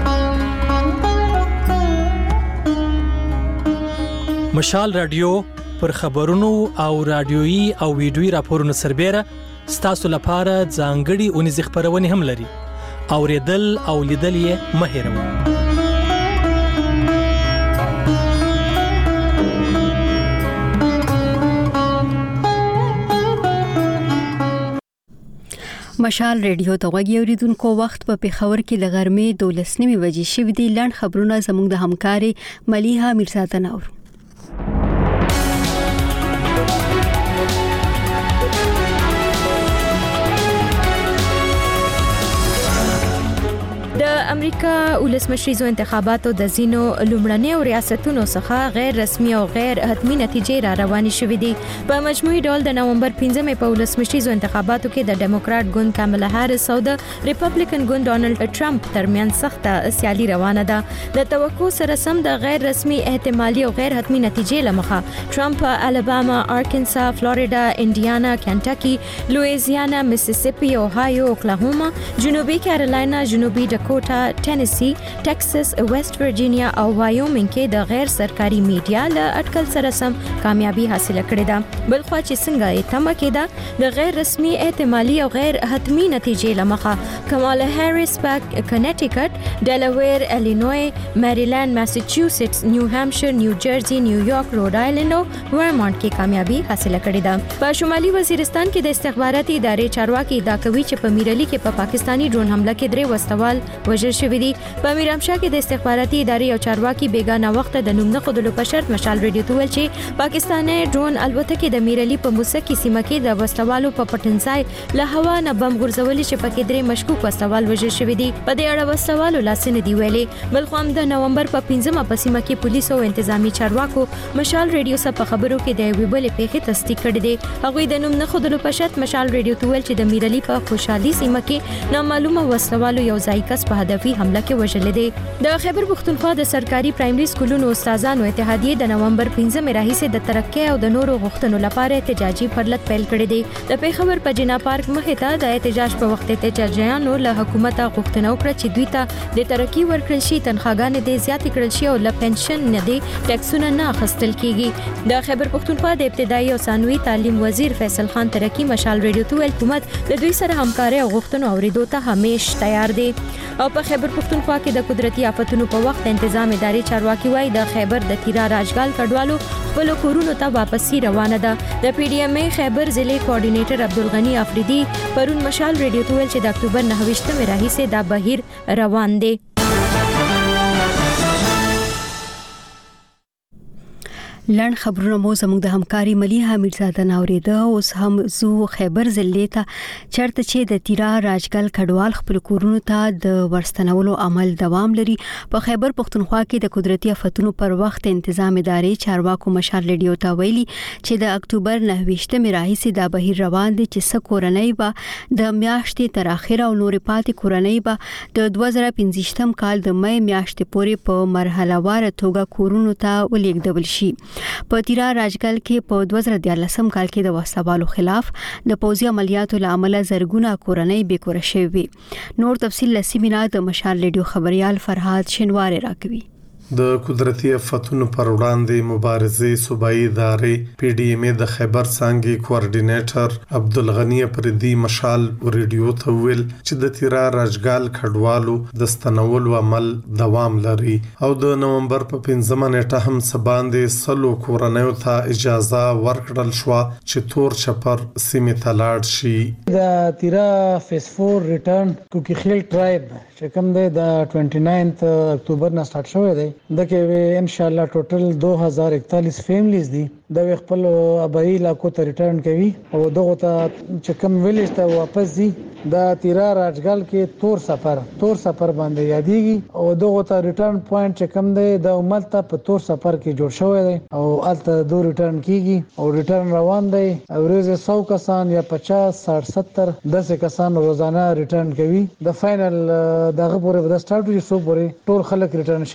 مشال رادیو پر خبرونو او رادیويي او ویډیويي راپورونو سربېره ستاسو لپاره ځانګړي اونیز خبرونه هم لري. اوریدل او لیدل یې مه هېروئ. مشال ریډیو ته غوږی اوریدونکو وخت په پیښور کې د غرمې 12:09 بجې شوې دي. لاند خبرونه زموږ د همکاري ملیحه میرزاده نور. د امریکا ولسمشریزو انتخاباتو د زینو لومړنیو ریاستونو څخه غیر رسمي او غیر حتمي نتیجې را روانې شوې دي. په مجموعي ډول د نومبر 15 په ولسمشریزو انتخاباتو کې د ډیموکرات ګوند کاملا هاریس او د ریپبلیکن ګوند ډونالد ټرمپ ترمنځ سخته سیالي روانه ده. د توقع سره سم د غیر رسمي احتمالي او غیر حتمي نتیجې لمخه ټرمپ الاباما، ارکنسا، فلوریدا، انډیانا، کنټاکي، لویزیانا، میسیسیپي، اوهایو، اوکلاهوما، جنوبي کیرولاینا، جنوبي ډاکوټا، ټینیسی، ټکساس، ویسټ ورجینیا او وایومینګ کې د غیر سرکاري میډیا له اټکل سره سم کامیابی حاصله کړې ده. بلخو چې څنګه یې تمه کېده د غیر رسمي احتمالي او غیر حتمي نتیجې لمخه کمالا هاریس په کنیټیکټ، ډیلاویر، الینوی، میریلند، ماساچوسټس، نیو هامشیر، نیو جرسي، نیویارک، روډ آیلند او ورمونټ کې کامیابی حاصله کړې ده. په شمالي وزیرستان کې د استخباراتي ادارې چارواکي ادعا کوي چې په میرالي کې په پاکستانی ډرون حمله کې 3 وسوال وژل شوی دي. په میرامشاه کې د استخباراتي ادارې او چارواکي بیگانه وخت د نوم نه خودلو په شرط مشال ریډیو ته ویل چې پاکستاني ډرون الوتکې د میرالي په موسکی سیمه کې د وسوالو په پټنځای له هوا نه بم غورځولې چې پکې 3 مشکوک وسوال وژل شوی دي. په دې اړه وسوالو لاسنه دی ویلي. بلخو هم د نومبر په 15 په سیمه کې پولیس او انتظامی چارواکو مشال ریډیو سره په خبرو کې د ویبل پیښې تصدیق کړې دي. هغه د نوم نه خودلو په شرط مشال ریډیو ته ویل چې د میرالي په خوشحالي سیمه کې نامعلومه وسوالو یو ځای کس په هدفي حمله کې وژل دي. د خیبر پښتونخوا د سرکاري پرایمري سکولونو استادانو اتحادیه د نومبر 15 راهیسې د ترقۍ او د نورو غوښتنو لپاره احتجاجي پرلط پیل کړې دي. د پیښور په جنا پارک مخې ته د احتجاج په وخت احتجاجیانو له حکومت غوښتنه وکړه چې دوی ته د ترقۍ ورکړل شي، تنخواګانې د زیاتې کړل شي او له پنشن نه دي ټیکسونه نه اخیستل کیږي. د خیبر پښتونخوا د ابتدایي او ثانوي تعلیم وزیر فیصل خان ترکی مشال ریډیو ته حکومت د دوی سره همکاري او غوښتنو اوریدو ته همیش تیار دی. او په خیبر پښتونخوا کې د قدرتي آفتونو په وخت تنظیم ادارې چارواکي وایي د خیبر د تیرا راجګال کډوالو خپل کورونو ته واپسی روانه ده. د پی ډی ایم ای خیبر ضلع کوارډینیټر عبدالغنی افریدي پرون مشال ریډیو ته ویل چې د اکتوبر 29 راهیسې دا بهیر روان دی. لاند خبرونه مو زموږ د همکاري ملیحه میرزاده نوریده. اوس هم زو خیبر ضلع ته چرته چې د تیرا راجګل کډوال خپل کورونو ته د ورستنولو عمل دوام لري. په خیبر پښتونخوا کې د قدرتي آفتونو پر وخت تنظیم ادارې چارواکو مشال ریډیو ته ویلي چې د اکتوبر 29 راهیسې دا بهیر روان دي چې څه کورنۍ به د میاشتې تر اخره او نور پاتې کورنۍ به د 2015 کال د مې میاشتې پورې په مرحله وار توګه کورونو ته ولېږدول شي. په تیرا راجګل کې په 2014 کال کې د وسوالو خلاف د پوځي عملیاتو لامل زرګونه کورنۍ بیکوره شوې. نور تفصیل لسیمینا د مشال ریډیو خبريال فرهاد شنواری راکوي. د قدرتي آفتونو پر وړاندې مبارزې صوبایي ادارې پی ډی ایم ای د خیبر څانګې کوارډینیټر عبدالغنی افریدي مشال ریډیو ته ویل چې د تیرا راجګال کډوالو د ستنولو عمل دوام لري او د نومبر په 15 نیټه هم سباندې سلو کورنیو ته اجازه ورکړل شو چې تور چپر سیمه ته لاړ شي. د تیرا فیس 4 ریټرن کوکی خیل ټرایب چې کوم دی د 29 اکتوبر نه سٹارټ شوی دی دغه ان شاء الله ټوټل 2041 فیملیز دي د خپل ابای علاقو ته ریټرن کوي او دغه ته چې کوم ویلیج ته واپس دي د تیرا راجګل کې تور سفر باندې یادېږي او دغه ته ریټرن پوینټ چې کوم دی د عمل ته په تور سفر کې جوړ شوی دی او الته دو ریټرن کیږي او ریټرن روان دی او ورځ 100 کسان یا 50 60 70 10 کسان روزانه ریټرن کوي. د فائنل دغه پورې د سٹارټ وي سو پورې ټول خلک ریټرن شوی نه وي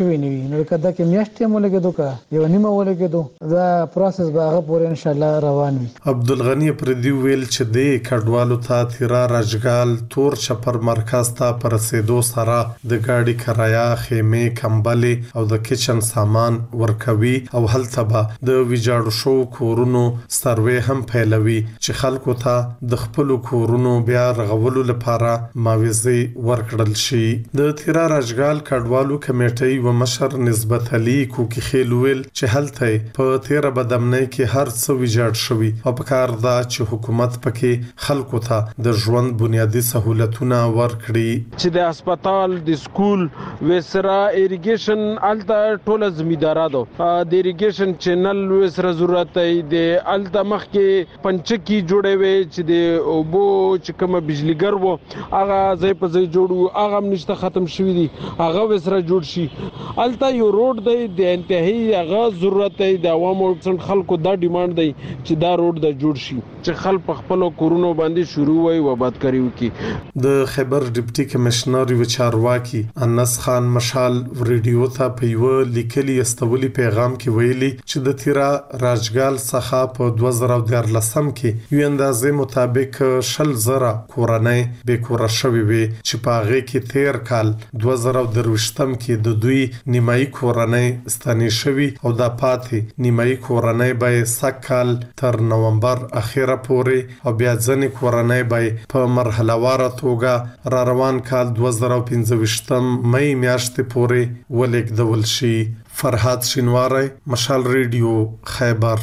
نو کدا کې میاشتې مولګې دوه یو نیمه ولګې دا پروسس به هغه پورې ان شاء الله روان وي. عبدالغنی پردی ویل چې د کډوالو ته تیرا راجګال تور چپر مرکز ته پر رسیدو سره د ګاډي کرایه خیمه کمبلې او د کچن سامان ورکوي او هلته به د ویجاړو شو کورونو سروې هم پیلوي چې خلکو ته د خپل کورونو بیا رغولو لپاره معاوضه ورکړل شي. د تیرا راجګال کډوالو کمیټې و مشر نسبت علي کوکی خیل ویل چې هلته په تیرا بدمنۍ کې هر څه ویجاړ شوی او پکار دا چې حکومت پکې خلکو ته د ژوند بنیادی سہولتونه ورکړي چې د هسپتال د سکول وسرا اریګیشن الته ټول زمیدارادو د اریګیشن چینل وسره ضرورت دی د الته مخ کې پنچکی جوړې وي چې د اوبو چې کومه بجلیګر وو هغه ځای په ځای جوړو هغه نشته ختم شوی دی هغه وسره جوړ شي. الته یو روډ دی د انتهایی هغه ضرورت دی د عوامو خلکو دا ډیماند دی چې دا روډ د جوړ شي چې خلک خپل کورونو باندې شروع وي و آباد کړي وکي. د خیبر ډیپټي کمشنر و چارواکي انس خان مشال ریډیو ته په یو لیکلي استولي پیغام کې ویلي چې د تیرا راجګال څخه په 2014 کې یو اندازې مطابق 10,000 کورنۍ به کور شوي وي چې په هغه کې تیر کال 2023 کې د دوی نیمایي کورنۍ ستنې شوي او د پاتې نیمایي کورنۍ به سکهال تر نومبر اخیره پورې او بیا ځنې کورنۍ به په مرحله واره توګه را روان کال 2015 مئی میاشتې پورې ولېږدول شي. فرحات شینواری مشال ریډیو خیبر.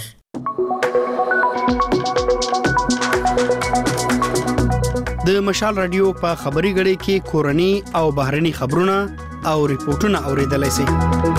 د مشال رادیو په خبري غړي کې کورني او بهرني خبرونه او ریپورتونه اوریدلای شئ.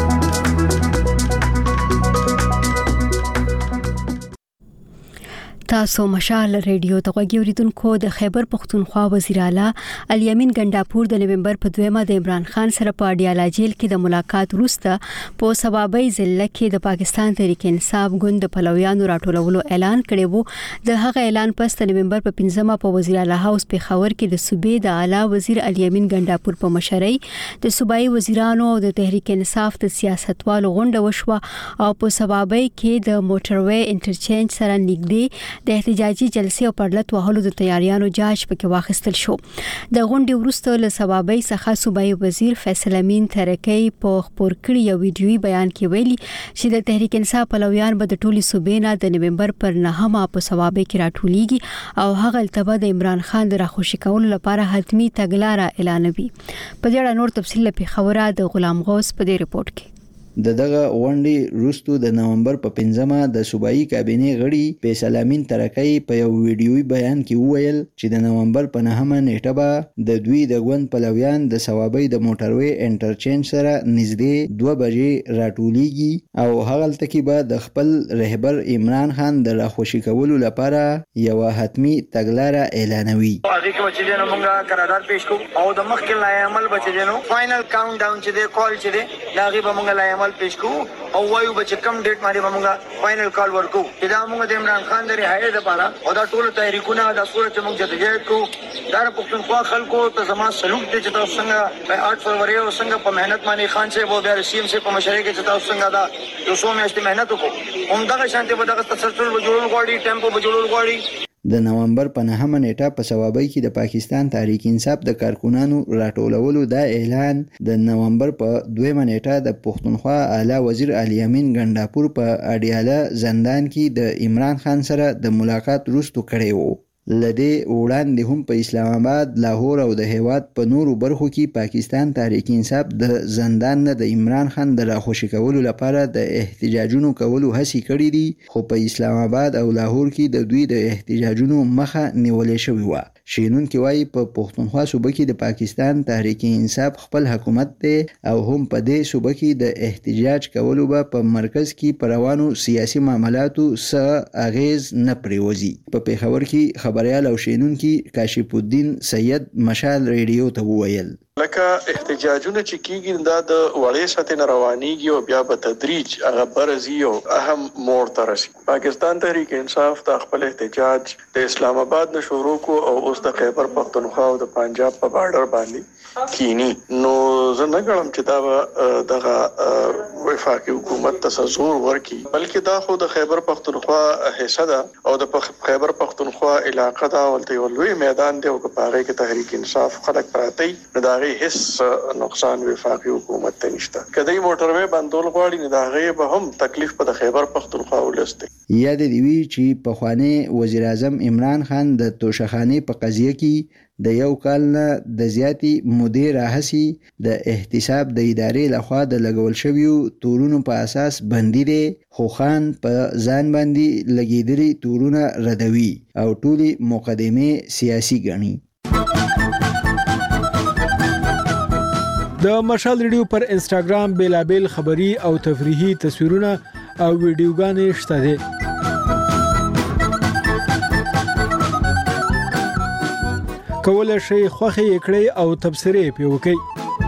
تاسو مشال ریډیو ته غوږی اوریدونکو د خیبر پختونخوا وزیر اعلی الیامین ګنداپور د نومبر په 2 د عمران خان سره په اډیالا جیل کې د ملاقات وروسته په سبابي ضلع کې د پاکستان تحریک انصاف ګوند د پلویانو راټولولو اعلان کړی وو. د هغه اعلان پس د نومبر په 15 په وزیر اعلی هاوس په خبر کې د صوبې د اعلی وزیر الیامین ګنداپور په مشرۍ د صوبایي وزیرانو او د تحریک انصاف د سیاستوالو غونډه وشوه او په سبابي کې د موټروي انټرچینج سره نږدې د احتجاجي جلسې او پرلط وهلو د تیاریانو جاج پکې واخیستل شو. د غونډې وروسته له سبابي څخه صوبایي وزیر فیصل امین ترکی په خبر کړی یو ویډیوي بیان کې ویلي چې د تحریک انصاف پلویان به د ټولي صوبې نه د نومبر پر 9 په سبابي کې راټولېږي او هغه التبه د عمران خان د راخوشي کولو لپاره حتمی تګلارې اعلانوي. په دې اړه نور تفصیل په خبره د غلام غوث په دې ریپورت کې. دغه غونډې روستو د نومبر په 15 د صوبایي کابینې غړي فیصل امین ترکی په یو ویډیوي بیان کې وویل چې د نومبر په 9 نیټه به د دوی د ګوند پلویان د سوابي د موټروي انټرچینج سره نږدې 2 بجې راټولېږي او هغه تکي به د خپل رهبر عمران خان د راخوشي کولو لپاره یو حتمی تګلارې اعلانوي. هغه کې چې نو موږ قرارداد پیښ کوو او د مخکې لای عمل بچی نو فائنل کاونټ ډاون چې د کال چې دی دا غي به موږ لای عمل پیش کو او وایو بچ کم ډیټ باندې موږ فائنل کال ورکو چې دا موږ د عمران خان د رهایی لپاره او دا ټول تحریکونه د صورت موږ جديت کو دا پښتونخوا خلکو ته زما سلوک دي چې تاسو څنګه په 8 فروری او څنګه په مهنت باندې خان صاحب او بیا رسیم صاحب په مشرۍ کې چې تاسو څنګه دا یو څو میاشتې مهنت وکړو هم دا شانتي به دا تسلسل وجوړول غواړي ټیمپو وجوړول غواړي. د نومبر په 9 نیټه په سوابي کې د پاکستان تحریک انصاف د کارکونانو راټولولو دا اعلان د نومبر په 2 نیټه د پښتونخوا اعلی وزیر الیامین ګنداپور په اډیاله زندان کې د عمران خان سره د ملاقات وروسته کړی وو. لدې وړاندې هم په اسلام آباد، لاهور او د هیواد په نورو برخو کې پاکستان تحریک انصاف د زندان نه د عمران خان د راخوشي کولو لپاره د احتجاجونو کولو هڅې کړې دي، خو په اسلام آباد او لاهور کې د دوی د احتجاجونو مخه نیولې شوې وه. شینونکي وایي په پښتونخوا صوبه کې د پاکستان تحریک انصاف خپل حکومت دی او هم په دې صوبه کې د احتجاج کولو به په مرکز کې په روانو سیاسي معاملاتو څه اغیز نه پریوزي. په پیښور کې خبريال او شینونکي کاشف الدین سید مشال ریډیو ته وویل لکه احتجاجونه چې کیږي دا د وړې سطح نه روانيږي او بیا په تدریج هغه برزي او اهم موړ ته رسي. پاکستان تحریک انصاف د خپل احتجاج د اسلام آباد نه شروع کو او اوس د خیبر پختونخوا او د پنجاب په بارډر باندې کینی. نو زه نه غواړم چې دا دغه وفاقي حکومت ته زور ورکړي، بلکې دا خو د خیبر پختونخوا حصہ ده او د خیبر پختونخوا علاقې دا ولته یو لوی میدان دی او په هغه کې تحریک انصاف خلک پراتی نه دا هیڅ نقصان وفاقي حکومت ته نشته. کله موټروي بندول غواړي نه دا غي به هم تکلیف په خیبر پختونخوا ولسته. یاد دی وی چې په خوانی وزیر اعظم عمران خان د توشخانه په قضیه کې د یو کال نه د زیاتی مدیر راهسي د احتساب د ادارې لخوا د لګول شویو تورونو په اساس بندي دي، خو خان په ځان باندې لګیدلي تورونه ردوي او ټولي مقدمه سیاسي ګڼي. د مشال ریډیو پر انستګرام بیلابل خبری او تفریحي تصویرونه او ویډیوګانې شته دي. کولای شئ خوښي کړئ او تبصرې پې وکړئ.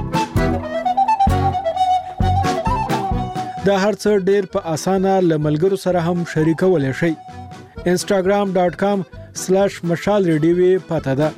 دا هر څه ډېر په اسانه له ملګرو سره هم شریکولی شئ. instagram.com/mashalradio پته ده.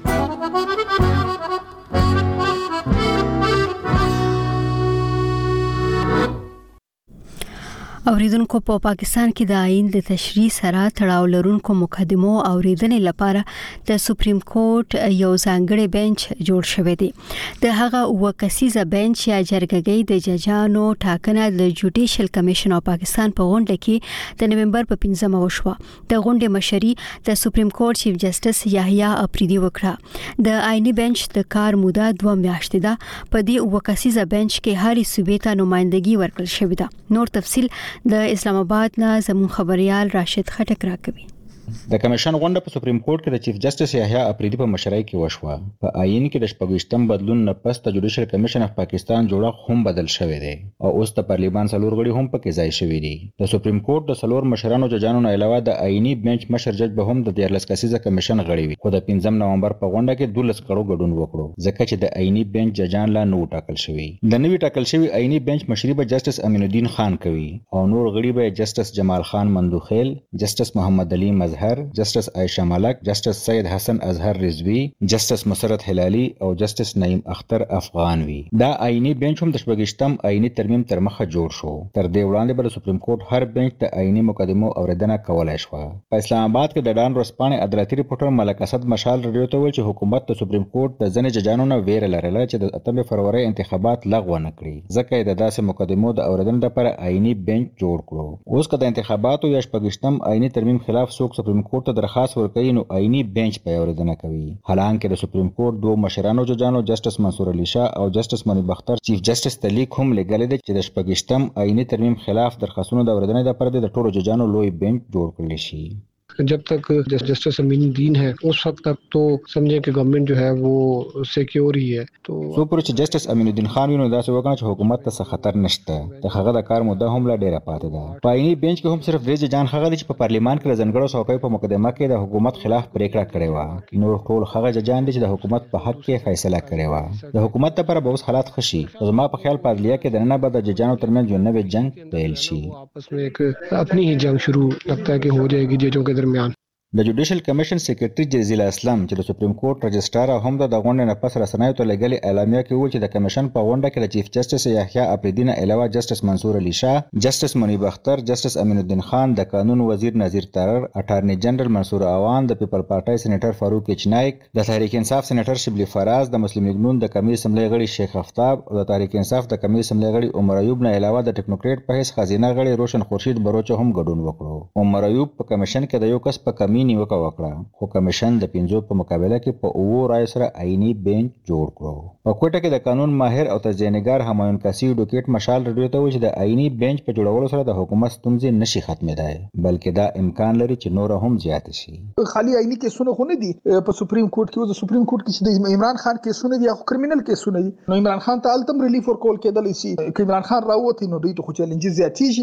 اوریدونکو په پاکستان کې د آئین د تشریح سره تړاو لرونکو مقدمو اوریدنې لپاره د سپریم کورټ یو ځانګړی بنچ جوړ شوی دی. د هغه وکسیزه بنچ یا جرګګۍ د ججانو ټاکنه د جوډیشل کمیشن اف پاکستان په غونډه کې د نومبر په 15 وشوه. د غونډې مشري د سپریم کورټ چیف جسټس یحیی اپریدي وکړه. د آئینی بنچ د کار موده 2 میاشتې ده. په دې وکسیزه بنچ کې هر صوبې ته نمائندګي ورکړل شوې ده. نور تفصيل د اسلام آباد نه زمون خبريال راشد خټک راکوي. د کمیشن غونډه په سپریم کورټ کې د چیف جسټس یحیی اپریدي په مشرۍ کې وشوه. په آئین کې د 28م بدلون نه پس د جوډیشل کمیشن اف پاکستان جوړښت هم بدل شوی دی او اوس د پارلیمان څلور غړي هم پکې ځای شوي دي. د سپریم کورټ د څلور مشرانو ججانو نه علاوه د آئینی بنچ مشر جج به هم د 14 کسیزه کمیشن غړي وي. خو د 15 نومبر په غونډه کې 12 کړو ګډون وکړو ځکه چې د آئینی بنچ ججان لا نو ټاکل شوی. د نوی ټاکل شوی آئینی بنچ مشري به جسټس امین الدین خان کوي او نور غړي به جسټس جمال خان مندوخیل، جسټس محمد علي مظهر، جسټس عائشہ ملک، جسټس سید حسن اظهر رضوی، جسټس مسرت هلالي او جسټس نعیم اختر افغان وی. دا آئینی بنچ هم د 28م آئینی ترمیم تر مخه جوړ شو. تر دې وړاندې به د سپریم کورټ هر بنچ د آئینی مقدمو اوریدنه کولای شو. په اسلام آباد کې د ډان ورسپانې عدالتي ریپورټر ملک اسد مشال ریډیو ته ویل چې حکومت د سپریم کورټ د ځنې ججانو نه ویره لرله چې د 8 فروری انتخابات لغوه نه کړي ځکه یې د داسې مقدمو د اوریدنې لپاره آئینی بنچ جوړ کړو. اوس که د انتخاباتو یا 28م آئینی ترمیم خلاف څوک سپریم کورټ ته درخواست ورکوي نو آئینی بنچ په اوریدنه کوي. حالانکه د سپریم کورټ دوه مشرانو ججانو جسټس منصور علي شاه او جسټس منیب اختر چیف جسټس ته لیک هم لګل دي چې د 28م آئینی ترمیم خلاف درخواستونو د اوریدنې لپاره د ټولو ججانو لوی بنچ جوړ کړل شي. जब तक जस्टिस अमीनुद्दीन है उस वक्त तक तो समझे कि गवर्नमेंट जो है वो सिक्योर ही है. तो सो پر چې جسټس امین الدین خان وینو دا څه وکړي چې حکومت ته خطر نشته. د هغه د کار مده هم لا ډیره پاتې ده. پایني بنچ کې هم صرف درې جان هغه چې په پارلیمان کې ځنګړو څوکۍ په مقدمه کې د حکومت خلاف پریکړه کړې و. نور ټول هغه ججان دي چې د حکومت په حق کې فیصله کړې و. د حکومت لپاره به اوس حالات خشي. زما په خیال په عدلیه کې د نن بعد د ججانو ترمنځ یو نوې جنگ پیل شي. आपस में एक अपनी ही जंग शुरू लगता है कि हो जाएगी जजों के दरमियान. د جوډیشل کمیشن سیکریټری جزیل اسلم چې د سپریم کورټ رجسټرار هم د غونډې نه پس رسنیو ته لګلې اعلامیه کې و چې د کمیشن په غونډه کې د چیف جسټس یحیی اپریدي نه علاوه جسټس منصور علي شاه، جسټس منیب اختر، جسټس امین الدین خان، د قانون وزیر نذیر ترر، اټارنی جنرال منصور اوان، د پیپل پارټای سېنیټر فاروق اچنایک، د تحریک انصاف سېنیټر شبلی فراز، د مسلم لیگ نون د قومي اسمبلی غړي شیخ افتاب او د تحریک انصاف د قومي اسمبلی غړي عمر ایوب نه علاوه د ټیکنوکریټ په حیث خزینه غړي روشن خورشید بروچ هم ګډون وکړو. عمر ایوب په کمیشن کې د یو کس په کمی نیوکه وکړه. خو کمیشن د 5 په مقابله کې په اوو رای سره آئینی بنچ جوړ کړو. په کوټه کې د قانون ماهر او تجزیه‌نګار همایون کاسی اډوکیټ مشال ریډیو ته وایي چې د آئینی بنچ په جوړولو سره د حکومت ستونزې نشي ختمېدای بلکې دا امکان لري چې نور هم زیات شي. خالي آئینی کیسونه خو نه دي په سپریم کورټ کې. د سپریم کورټ کې چې د عمران خان کیسونه دي خو کرمینل کیسونه دي. نو عمران خان ته التم ریلیف ورکول کېدلی شي. که عمران خان راووت نو دوی ته خو چیلنجز زیاتېږي.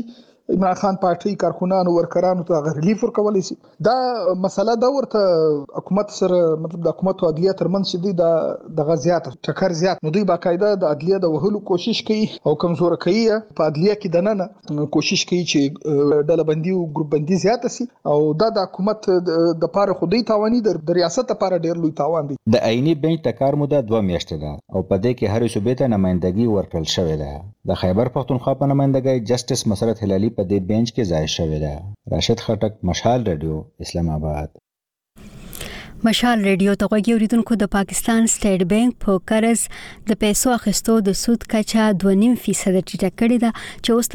عمران خان پارټي کارکونانو ورکرانو ته ریلیف ورکولای شي. دا مسله دا ورته حکومت سره مطلب د حکومت او عدلیه ترمنځ چې دی د غزيات ټکر زیات نو دوی باقاعده د عدلیه د وهلو کوشش کوي او کمزور کوي په عدلیه کې دننه کوشش کوي چې ډله بندي او ګروپ بندي زیات شي او دا د حکومت د پاره خودي تاواني د ریاست لپاره ډیر لوی تاوان دی. د عیني بنچ د کار موده 2 میاشتې ده او په دې کې هر صوبې ته نمائندګي ورکړل شوې ده. د خیبر پختونخوا په نمائندګۍ جسټس مسرت هلالي په دې بنچ کې ځای شوې ده. راشد خټک، مشال رادیو، اسلام آباد. مشال ریډیو ته غوږی اوریدونکو د پاکستان سټیټ بانک په قرض د پیسو اخیستو د سود کچه 2.5% ټیټه کړې ده چې اوس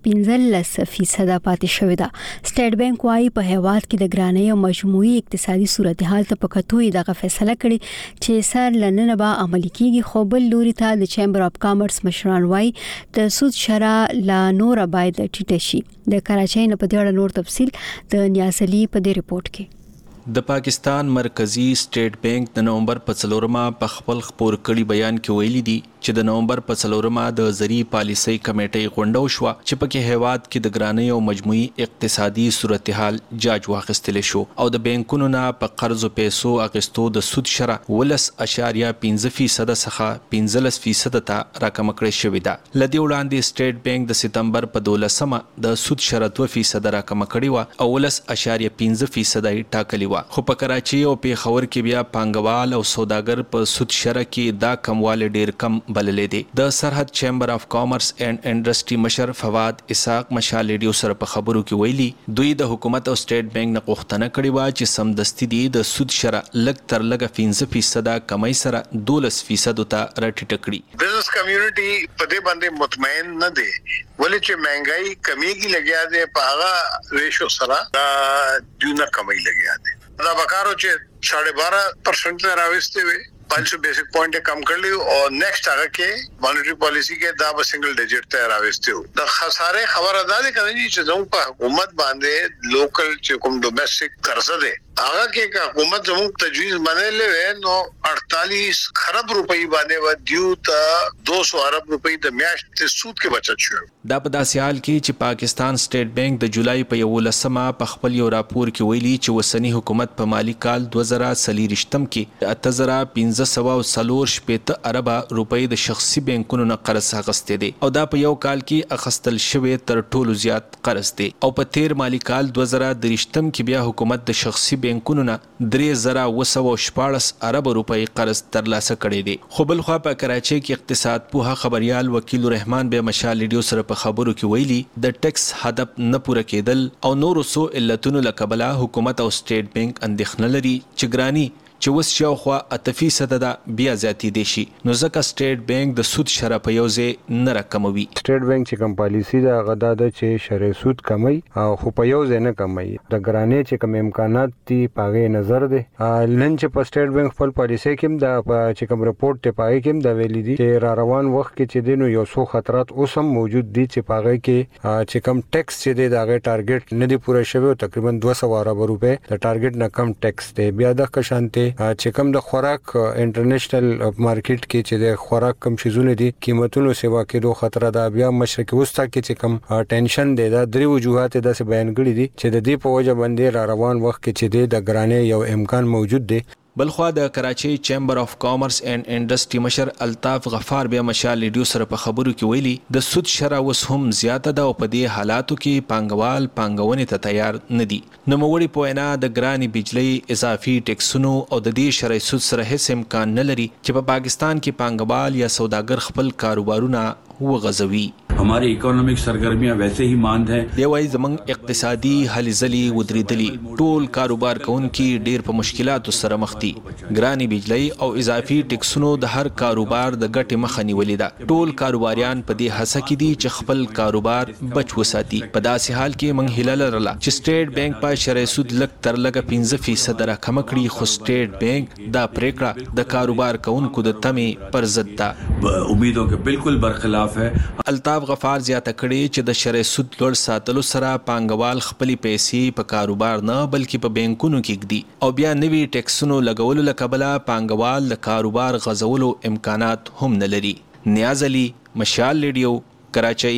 0.15% پاتې شوې ده. سټیټ بانک وايي په هیواد کې د ګرانۍ او مجموعي اقتصادي صورتحال ته په کتو یې دغه فیصله کړې چې سر لننه به عملي کیږي. خو بل لوري ته د چیمبر اف کامرس مشران وايي د سود شرح لا نور باید ټیټه شي. د کراچۍ نه په دې اړه نور تفصیل د نیازلي په دې ریپورت کې. د پاکستان مرکزی سټیټ بانک د نومبر په 4 په خپل خبر کړي بیان کې ویلي دي چې د نومبر په 4 د زری پالیسي کمیټې غونډه وشوه چې پکې هیواد کې د ګرانۍ او مجموعي اقتصادي صورتحال جاج واخیستل شو او د بانکونو نه په قرض او پیسو اخیستو د سود شرح 10.15% څخه 15% ته راکم کړی شوې ده. لدی وړاندې سټیټ بانک د سپتمبر په 12 د سود شرح 2% راکم کړی و او 10.15% ټاکلی و. خو په کراچۍ او پیښور کې بیا پانګوال او سوداګر په سود شرح کې دا کمواله ډیر کم بللې دي. د سرحد چیمبر اف کامرس اینڈ انډستری مشر فواد اسحاق مشال ریډیو سره په خبرو کې ویلي دوی د حکومت او سټیټ بانک نه غوښتنه کړې و چې سمدستي دي د سود شرح لږ تر لږه 15% کمای سره 12% ته راټیټه کړي. بزنس کمیونټي په دې باندې مطمئن نه دي ولې چې مهنګای کمیږي لګیا دي په هغه ریشو سره دا دونه کمای لګیا دي. دا بکارو چې 12.5% راوستي وي 500 بیسک پوینټ کم کړلی او نیکسٹ هغه کې مانیټری پالیسی کې دا به سنگل ډیجټ ته راوستي وو. د خساره خبره ده چې زموږ په حکومت باندې لوکل چې کوم ډومېسټک قرض ده هغه کې حکومت زموږ تجویز باندې نو 48 خرب روپۍ باندې و دیو ته 200 ارب روپۍ د میاشتې سود کې بچت شو. دا په داسې حال کې چې پاکستان سټیټ بانک د جولای په 11 په خپل یو راپور کې ویلي چې وسنی حکومت په مالی کال 2023 کې 8540 ارب روپۍ د شخصي بانکونو نه قرض اخیستي دي او دا په یو کال کې اخیستل شوی تر ټولو زیات قرض دی. او په تیر مالی کال 2023 کې بیا حکومت د شخصي بانکونو نه 3914 ارب روپۍ قرض ترلاسه کړی دی. خو بل خو په کراچۍ کې اقتصاد پوها خبريال وکیل رحمان به مشال ریډیو سره په خبرو کې ویلي د ټیکس هدف نه پوره کېدل او نور سو علتونو لکبلا حکومت او سټیټ بانک اندېښنه لري چې ګرانی چې وس شاوخوا 8% د بیا زیاتی دي شي نو ځکه سټیټ بانک د سود شرح په یوځې نه راکموي. سټیټ بانک چې کوم پالیسی دا غدا د چې شرح سود کمي او خو په یوځې نه کمي د ګرانې چې کوم امکانات دي پاغه نظر دي لن چې په سټیټ بانک خپل پالیسی کې دا چې کوم رپورت ته پای کې دا ویلي دي چې را روان وخت کې چې دینو یو څو خطرات اوسم موجود دي چې پاغه کې چې کوم ټیکس چې دی دا غي ټارګټ نه دی پوره شوی تقریبا 200 ارب روپے د ټارګټ نه کم ټیکس دی. بیا د کشانته چې کوم د خوراک انټرنیشنل مارکیټ کې چې د خوراک کم شیزونه دي قیمتونو سیوا کېدو خطر ده. بیا مشرق وسطا کې چې کم ټینشن دی دا درې وجوهات د څه بیان کړي دي چې د دې په وجه باندې را روان وخت کې چې د ګرانې یو امکان موجود دی. بلخوا د کراچۍ چیمبر اف کامرس اینڈ انډستری مشر الطاف غفار بیا مشال ریډیو سره په خبرو کې ویلي د سود شرح اوس هم زیاته ده او په دې حالاتو کې پانګوال پانګونې ته تیار نه دي. نوموړي په وینا د ګرانې بجلی اضافي ټیکسونو او د دې شرح سود سره هیڅ امکان نه لري چې په پاکستان کې پانګوال یا سوداګر خپل کاروبارونه وغځوي. हमारी इकोनॉमिक सरगर्मियां वैसे ही मांद हैं. دی وای زمنګ اقتصادي هلې ځلې ودرېدلې ټول کاروبار کوونکي ډېر په مشکلاتو سره مخ دي. ګرانې بجلی او اضافي ټیکسونو د هر کاروبار د ګټې مخه نیولې ده. ټول کاروباریان په دې هڅه کې دي چې خپل کاروبار بچ وساتي. په داسې حال کې موږ هیله لرله چې سټیټ بانک په شرح سود لږ تر لږه 15% راکم کړي خو سټیټ بانک دا پریکړه د کاروبار کوونکو د تمې پر ضد ده. امیدوں کے بالکل برخلاف ہے. الطاف غفار زیاته کړي چې د شرح سود لوړ ساتلو سره پانګوال خپل پیسې په کاروبار نه بلکې په بانکونو کې ږدي او بیا نوي ټیکسونو لګولو لکبله پانګوال د کاروبار غځولو امکانات هم نه لري. نیاز علي، مشال ریډیو، کراچۍ.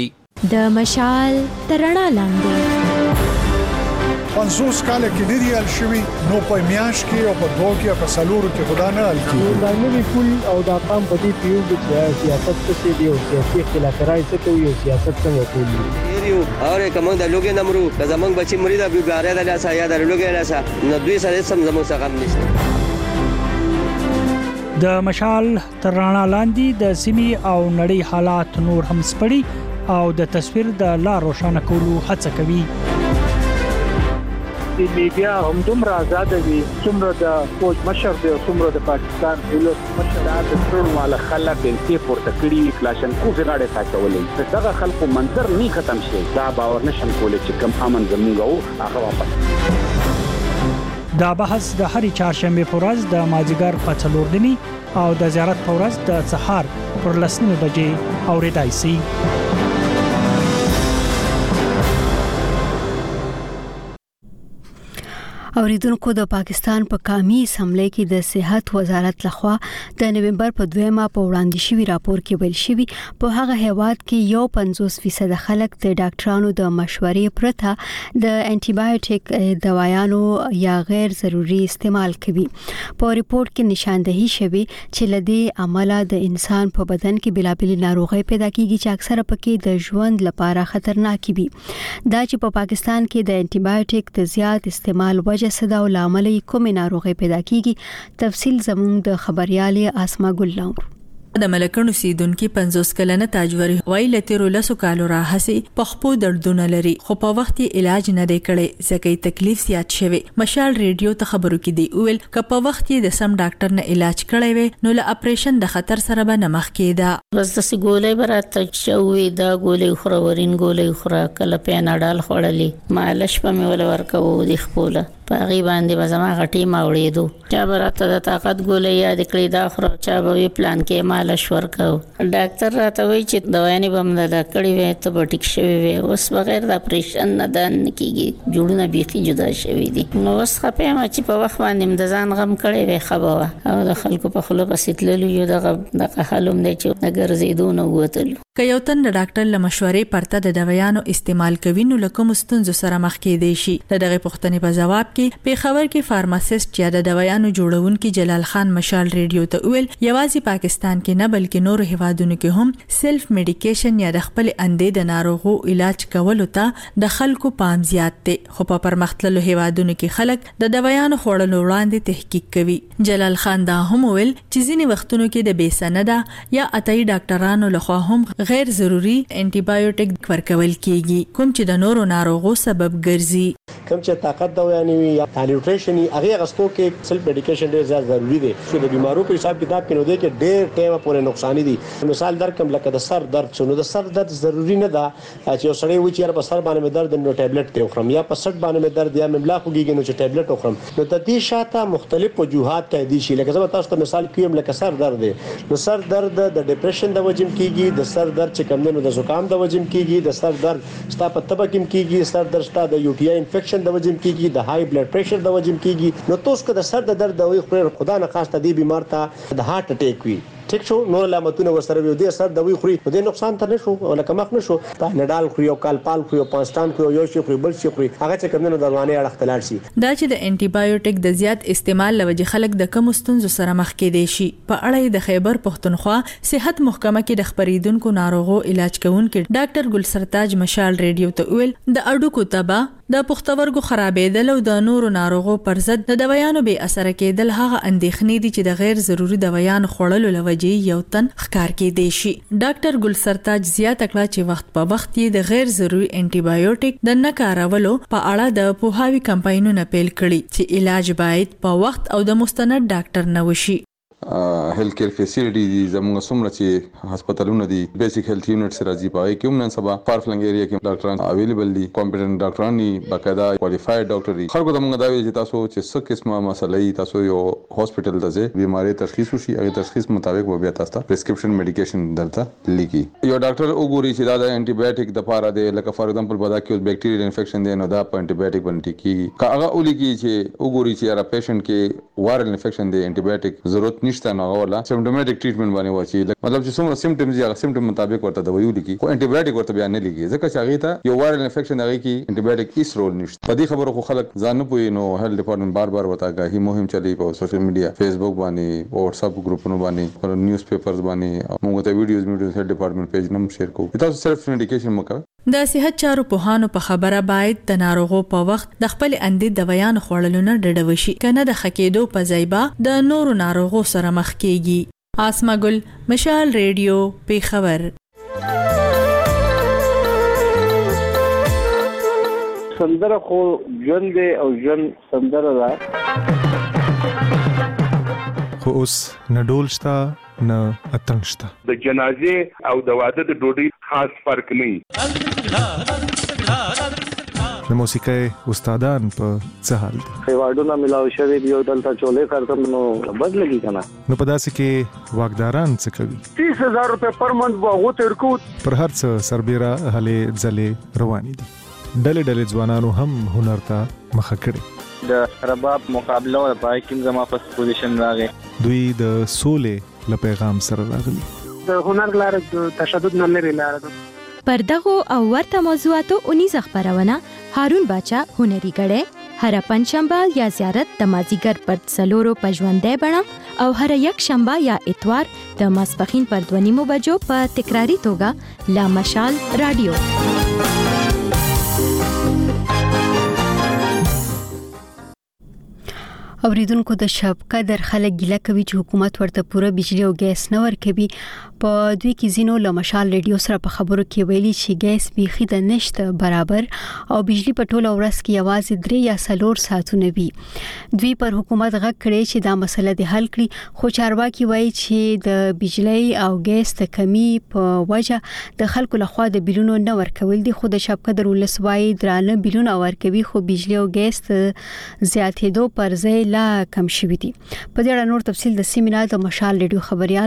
د مشال ترڼا لاندې 50 کال کې دی ریال شوی نو په میاش کې او په دوه کې په سالورو کې خدا نه حل کیږي دا نوی پول او دا قام په دې پیو چې سیاست څه دی او سیاسي اختلافات څه کوي او سیاست څنګه کوي یو اور کوم د لوګي نمرو زمنګ بچي مرید ابو ګاره د لاسه یا د لوګي لاسه نو دوی سره سم زموږ څخه هم نشته. د مشال ترڼا لاندې د سیمې او نړۍ حالات نور هم سپړي او د تصویر د لا روښانه کولو هڅه کوي. د میډیا هم دومره آزاد وي څومره د فوج مشر دی او څومره د پاکستان ولس مشر د ټول مال خلک د پورته کړي کلاشن کو غاړه ساتولې دغه خلکو منظر نه ختم شي دا باور نشم کولای چې کم امن زموږ هغه واپس. دا بحث د هرې چهارشنبه په ورځ د مازیګر په 4:30 او د زیارت په ورځ د سهار پر 10:00 بجې اورېدای شي. اوریدونکو د پاکستان په قومي اسمبلی کې د صحت وزارت لخوا د نومبر په 2 په وړاندې شوی راپور کې ویل شوی په هغه هیواد کې 50% خلک د ډاکټرانو د مشورې پرته د انټي بایوټیک دوايانو یا غیر ضروري استعمال کوي. په ریپورت کې نشاندهي شوی چې لدی عمله د انسان په بدن کې بلابل ناروغي پیدا کیږي چې اکثره پکې د ژوند لپاره خطرناک وي. دا چې په پاکستان کې د انټي بایوټیک د زیات استعمال وجه صدا او لامل کومې ناروغي پیدا کیږي. تفصیل زموږ د خبريالي اسما ګل نور. د ملکونو سیدونکو 50 کلنه تاجوري وایي تیرو لاسو کالو راهسي پخپو دردونه لري خو په وخت علاج نه دی کړي ځکه تکلیف زیات شوی. مشال ریډیو ته خبرو کې دی ویل ک په وخت د سم ډاکټر نه علاج کړي وي نو له اپریشن د خطر سره به نه مخ کېدا. بس د ګولې برات شوې دا ګولې خورورین ګولې خورا کله پیناډال خړلې مالش په مې ول ورکو د خپل پاغي باندې بزما غټي ماوړې دو چا براته د طاقت ګولې یاد کړې دا خو چا به پلان کې مالش ورکو. ډاکټر راته وایي چې دوايانې بم نه دا کړې وي ته به ټیک شوی وي اوس بغیر د اپریشن نه دان کیږي جوړونه بيخي جدا شوی دي. نو اوس خپه ما چې په وخت باندې د ځان غم کړې وي خبره او د خلکو په خلو پسیتللو یو دغه حالوم دی چې نګر زیدونه وته. که یو تن د ډاکټر له مشورې پرته د دوايانو استعمال کوي نو لکه مستنزو سره مخ کې دی شي. دغه پوښتنې په جواب کې په خبر کې فارماسیست یا د دوايانو جوړونکي جلال خان مشال ریډیو ته ویل یوازې پاکستان کې نه بلکې نور هیوادونو کې هم سیلف میډیکیشن یا د خپل اندې د ناروغو علاج کولو ته د خلکو پام زیات دی خو په پرمختللو هیوادونو کې خلک د دوايانو خوړلو وړاندې تحقیق کوي. جلال خان دا هم ویل چې ځینې وختونو کې د بېسنده یا اتای ډاکټرانو لخوا هم غیر ضروري انټي بایوټیک ورکول کیږي کوم چې د نورو ناروغو سبب ګرځي. کوم چې طاقت دوايانې وي یا نیوټریشن هغه غستو کې سیلف میډیکیشن ډېر زیات ضروری دی چې د بیمارو په حساب کتاب کې نو دی کې ډېر ټیمه پورې نقصان دي. مثال درکم لکه د سر درد شنو د سر درد ضروری نه ده چې یو سړی وي چې په سر باندې درد نو ټابلیټ ته خورم یا په سر باندې درد یا مملا خوږي نو چې ټابلیټ خورم نو د دې شاته مختلف وجوهات ته دي شي. لکه زما تاسو ته مثال کوم لکه سر درد دی نو سر درد د ډیپریشن د وجې کیږي د سر درد چې کوم نو د زکام د وجې کیږي د سر درد ستا په تبه کې کیږي سر درد ستا د یو ټي آی انفیکشن د وجې کیږي د های بلډ پریشر د وجې کیږي. نو تاسو که د سر د درد دوی خدا نه خاصه دی بیمار ته د هارت اٹیک وي ټیک شو نو علامتونه ورسره وي د سر دوی خوري د نقصان ته نشو او لکه مخ نشو نډال خوري او کالپال خوري او پانستان خوري یو شي خوري بل شي خوري هغه چې کومنه دروانه اړختلار شي. دا چې د انټي بایوټیک د زیات استعمال لوجه خلک د کم ستونزو سره مخ کې دي شي. په اړه د خیبر پښتونخوا صحت محکمه کې د خبرېدونکو ناروغو علاج کوونکي ډاکټر ګل سرتاج مشال ریډیو ته ویل د اډوکو تبا د پښتورګو خرابېدل او د نورو ناروغو پر ضد د دوايانو به اثر کېدل هغه اندېښنې دي چې د غیر ضروري دوايانو خوړلو لوجه یو تن ښکار کې دی شي. ډاکټر ګل سرتاج زیاته کړه چې وخت په وخت یې د غیر ضروري انټي بایوټیک د نه کارولو په اړه د پوهاوی کمپاینونه پیل کړي چې علاج باید په وخت او د مستند ډاکټر نه وشي. هیلث کیر فیسیلیټی دي زموږ څومره چې هسپتالونه دي بیسیک هیلث یونټس راځي پای کې هم نن سبا فارفلنګ ایریا کې ډاکټران اویلیبل دي کمپیټنټ ډاکټران دي باقاعده کوالیفاید ډاکټر دي. خلکو ته موږ دا ویل چې تاسو چې څه قسمه مسلې تاسو یو هاسپټل ته ځئ بیماری تشخیص وشي هغه تشخیص مطابق به بیا تاسو ته پرسکرپشن میډیکیشن درته لیکي. یو ډاکټر وګوري چې دا د انټي بایوټیک د پاره دی لکه فار ایگزامپل بدا کې بیکټیریل انفیکشن دی نو دا په انټي بایوټیک باندې کیږي. هغه ولي چې وګوري چې را پیشنټ کې وایرل انفیکشن دی انټي بایوټیک ضرورت نشته نو ولا سیمټومټیک ټریټمنټ باندې واچي مطلب چې څومره سیمټمز یا سیمټم مطابق ورته دوا ولیکي خو انټي بایوټیک ورته بیان نه لګي ځکه چې هغه ته یو وایرل انفیکشن هغه کې انټي بایوټیک هیڅ رول نشته په دې خبرو خو خلک ځان نه پوي نو هیلث ډپارټمنټ بار وتاګه مهم چلی په سوشل میډیا فیسبوک باندې او واتس اپ ګروپونو باندې او نیوز پیپرز باندې موږ ته ویډیوز هیلث ډپارټمنټ پیج نم شیر کوو تاسو سیلف میډیکیشن مکه د صحت چارو پوهانو په خبره باید د ناروغو په وخت د خپل اندې دوايانو خوړلو نه ډډه وشي کنه د خکېدو په ځای به د نورو ناروغو سره مخ کیږي آسما ګل مشال ریډیو پیښور سندره خو ژوند او ژوند سندره ده خو اوس نه ډول شته نه اتڼ شته د جنازې او د واده د ډوډۍ خاص فرق نه د موسیقۍ استادان په څه حال دي ایوارډونه ملاو شوی دی او دلته چولې کارتم نو بد لګي کنه نو په داسې کې واګداران څه کوي 30000 روپے پر منټ واغو تر کو پر هر څه سربېره هلې ځلې روانې دي ډلې ډلې ځوانانو هم هنر ته مخه کړي د رباب مقابله او پای کې زما په پوزیشن راغی دوی د سولې له پیغام سره راغلي د هنر لار د تشدد نه لري لار پر دغه او ورته موضوعاتو 19 خبرونه هارون باچا هنري غړې هر پنځشنبه یا زیارت د مازیګر پر څلورو پژوندې بڼه او هر یک شنبه یا اتوار د ماسپخین پر 2:30 بجو په تکراری توګه لا مشال رادیو اوریدونکو د شب قدر خلک ګیله کوي چې حکومت ورته پوره بجلی او ګیس نه ورکوي په دوی کې زینو له مشال ریډیو سره په خبرو کې ویلي چې ګیس بیخي د نشته برابر او بجلی په ټوله ورځ کې یوازې 3 یا 4 ساعتونه وي دوی پر حکومت غږ کړي چې دا مسله د حل کړي خو چارواکي وایي چې د بجلی او ګیس د کمی په وجه د خلکو لخوا د بیلونو نه ورکول دي خو د شب قدر ولسوای درانه بیلونه ورکوي خو بجلی او ګیس زیاتېدو پر ځای لا کم شوی دي په دې اړه نور تفصیل د سیمینار د مشال ریډیو خبريال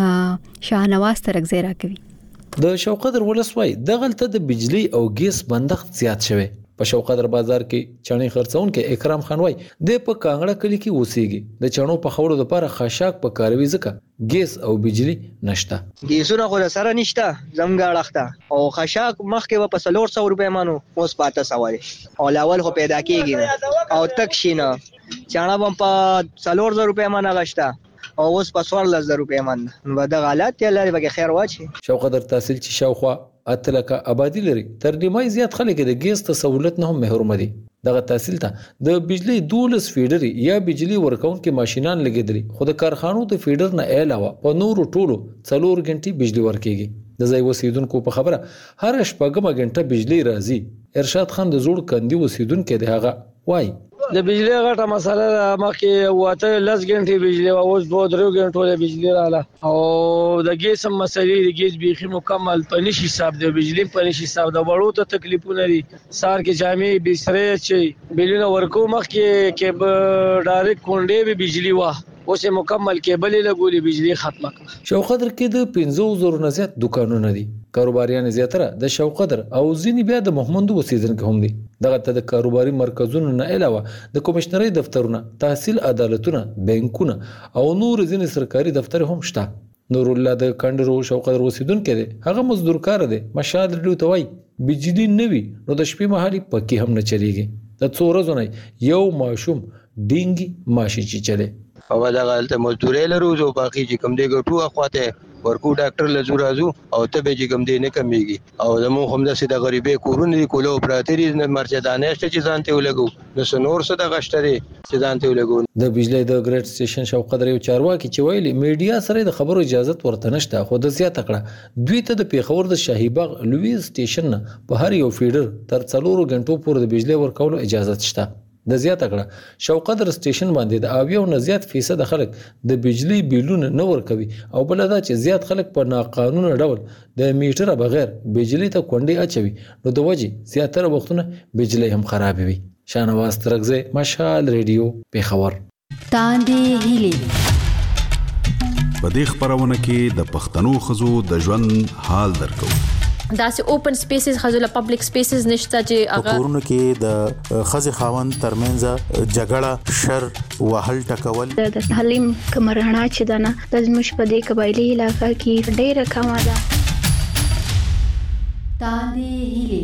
شاهنواز ترغزی راکوي د شوقدر ولسوای د غلطه د بجلی او ګیس بندښت زیات شوی په شوقدر بازار کې چڼې خرڅون کې اکرام خان وای د په کانګړه کلی کې اوسېږي د چڼو په خورو لپاره خاشاک په کاروي ځکه ګیس او بجلی نشته ګیسونه خو سره نشته زمګه اړخته او خاشاک مخکې په 400 روپے مانو اوس پاته سوال او لاول خو پیدا کیږي او تک شینه چانا بم په 400 روپے مانه غشتا او اوس په 1400 روپے مان نو د غلط یا لري به خیر واچي شوقدر تحصیل چې شاوخوا اتلکه آبادی لري تر نیمای زیات خلک د ګیس ته سہولت نه هم محروم دي دغه تحصیل ته د بجلی 12 فیډر یا بجلی ورکون کې ماشينان لګیدلي خو د کارخانو د فیډر نه علاوه په نورو ټولو 4 غنټې بجلی ورکېږي د ځای وسیدونکو په خبره هر شپږم غنټه بجلی راځي ارشاد خان د زوړ کندي وسیدونکو دی هغه وای د بجلی غټه مسله مخکې واته 10 غنټې بجلی او اوس 2-3 غنټو د بجلی رااله او د ګیس مسلې د ګیس بیخي مکمل پنځ حساب د بجلی پنځ حساب د وړو ته تکلیفونه دي سار کې جامې بسره چې بلونه ورکو مخکې کې ډایرکټ کونډې به بجلی واه اوس مکمل کیبل لګولي بجلی ختمه کړه شوقدر کې د 15000 نه زیات دکانونه دي کاروباریان زیاتره د شوقدر او ځینی بیا د محمد وسیدونکو هم دي دغه ته د کاروباري مرکزونو نه علاوه د کمشنري دفترونه تحصیل عدالتونه بانکونه او نور ځینې سرکاري دفتر هم شته نور الله د کندرو شوقدر وسیدونکو دي هغه مزدور کار دي مشاد ډیو توي بجلی نوي نو د شپې مهالي پکې هم نه چلیږي د څو ورځې نه یو ماشوم ډینګي ماشي چې چلے او دا غلطه مزدوري لرو او باقي چې کم دی ګټو اخواته ورکو ډاکټر لزو راځو او ته به چې کم دی نه کمیږي او زمو هم د سیده غریبې کورونه کولو پراتری مرچدانه شته چې ځانته ولګو نو سنور څه د غشتري چې ځانته ولګو د بجلی د ګریډ سټیشن شوقدر یو چارواکي چې ویلي میډیا سره د خبرو اجازه ورته نشته خو د زیات کړه دوی ته د پیښور د شاهي باغ لوی سټیشن په هر یو فیډر تر 4 غنټو پورې د بجلی ورکولو اجازه شته د زیات کړه شوقدر سټیشن باندې د اویو نه زیات فیصد خلک د بجلی بیلونه نه ورکوي او بل دا چې زیات خلک په ناقانونه ډول د میټر بغیر بجلی ته کونډي اچوي نو د وجې زیاتره وختونه بجلی هم خراب وي شاهنواز ترغزی مشال ریډیو پیښور تاندې هیلې په دې خبرونه کې د پښتنو خزو د ژوند حال درکو داسې اوپن سپیسز خزله پبلک سپیسز نشته چې هغه کورونه کې د خزي خاوند ترمنځ جګړه شر وهل ټکول د حلیم کمرهنا چې دنه د زموږ په دې قبایلی علاقې کې ډېر کمه ده تاندې هیلې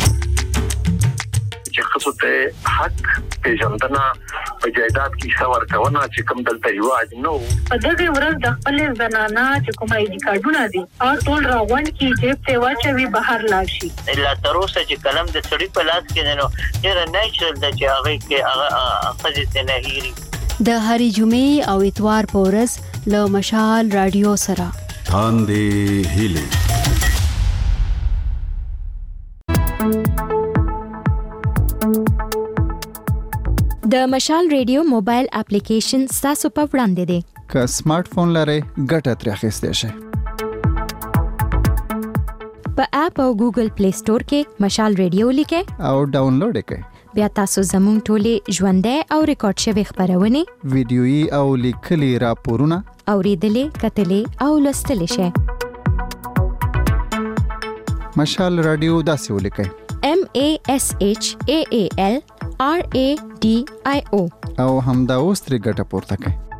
چې خصوص ته حق پیژندنه په جایداد کې څور کونه چې کوم دلته یواج نو په دغه ورځ د خپل زنانه چې کومه اې ډي کارډونه دي او ټول راغون کې چې په واچوي بهر لاړ شي الا تر اوسه چې کلم د سړی په لاس کې نو ډېر نیچرل د چې هغه کې هغه خځې نه هېري د هرې جمعې او اتوار په ورځ له مشال رادیو سره تاندې هیلې د مشال ریډیو موبایل اپلیکیشن تاسو په وړاندې دی که سمارټ فون لرئ ګټه ترې اخیستی شئ په اپ او ګوګل پلی سٹور کې مشال ریډیو لیکئ او ډاونلوډ یې کړئ بیا تاسو زموږ ټولې ژوندۍ او ریکارډ شوي خپرونې ویډیويي او لیکلي راپورونه اوریدلې کتلې او لوستلې شئ مشال رادیو داسې ولیکئ MASHAAL RADIO او همدا اوس ترې ګټه پورته کړئ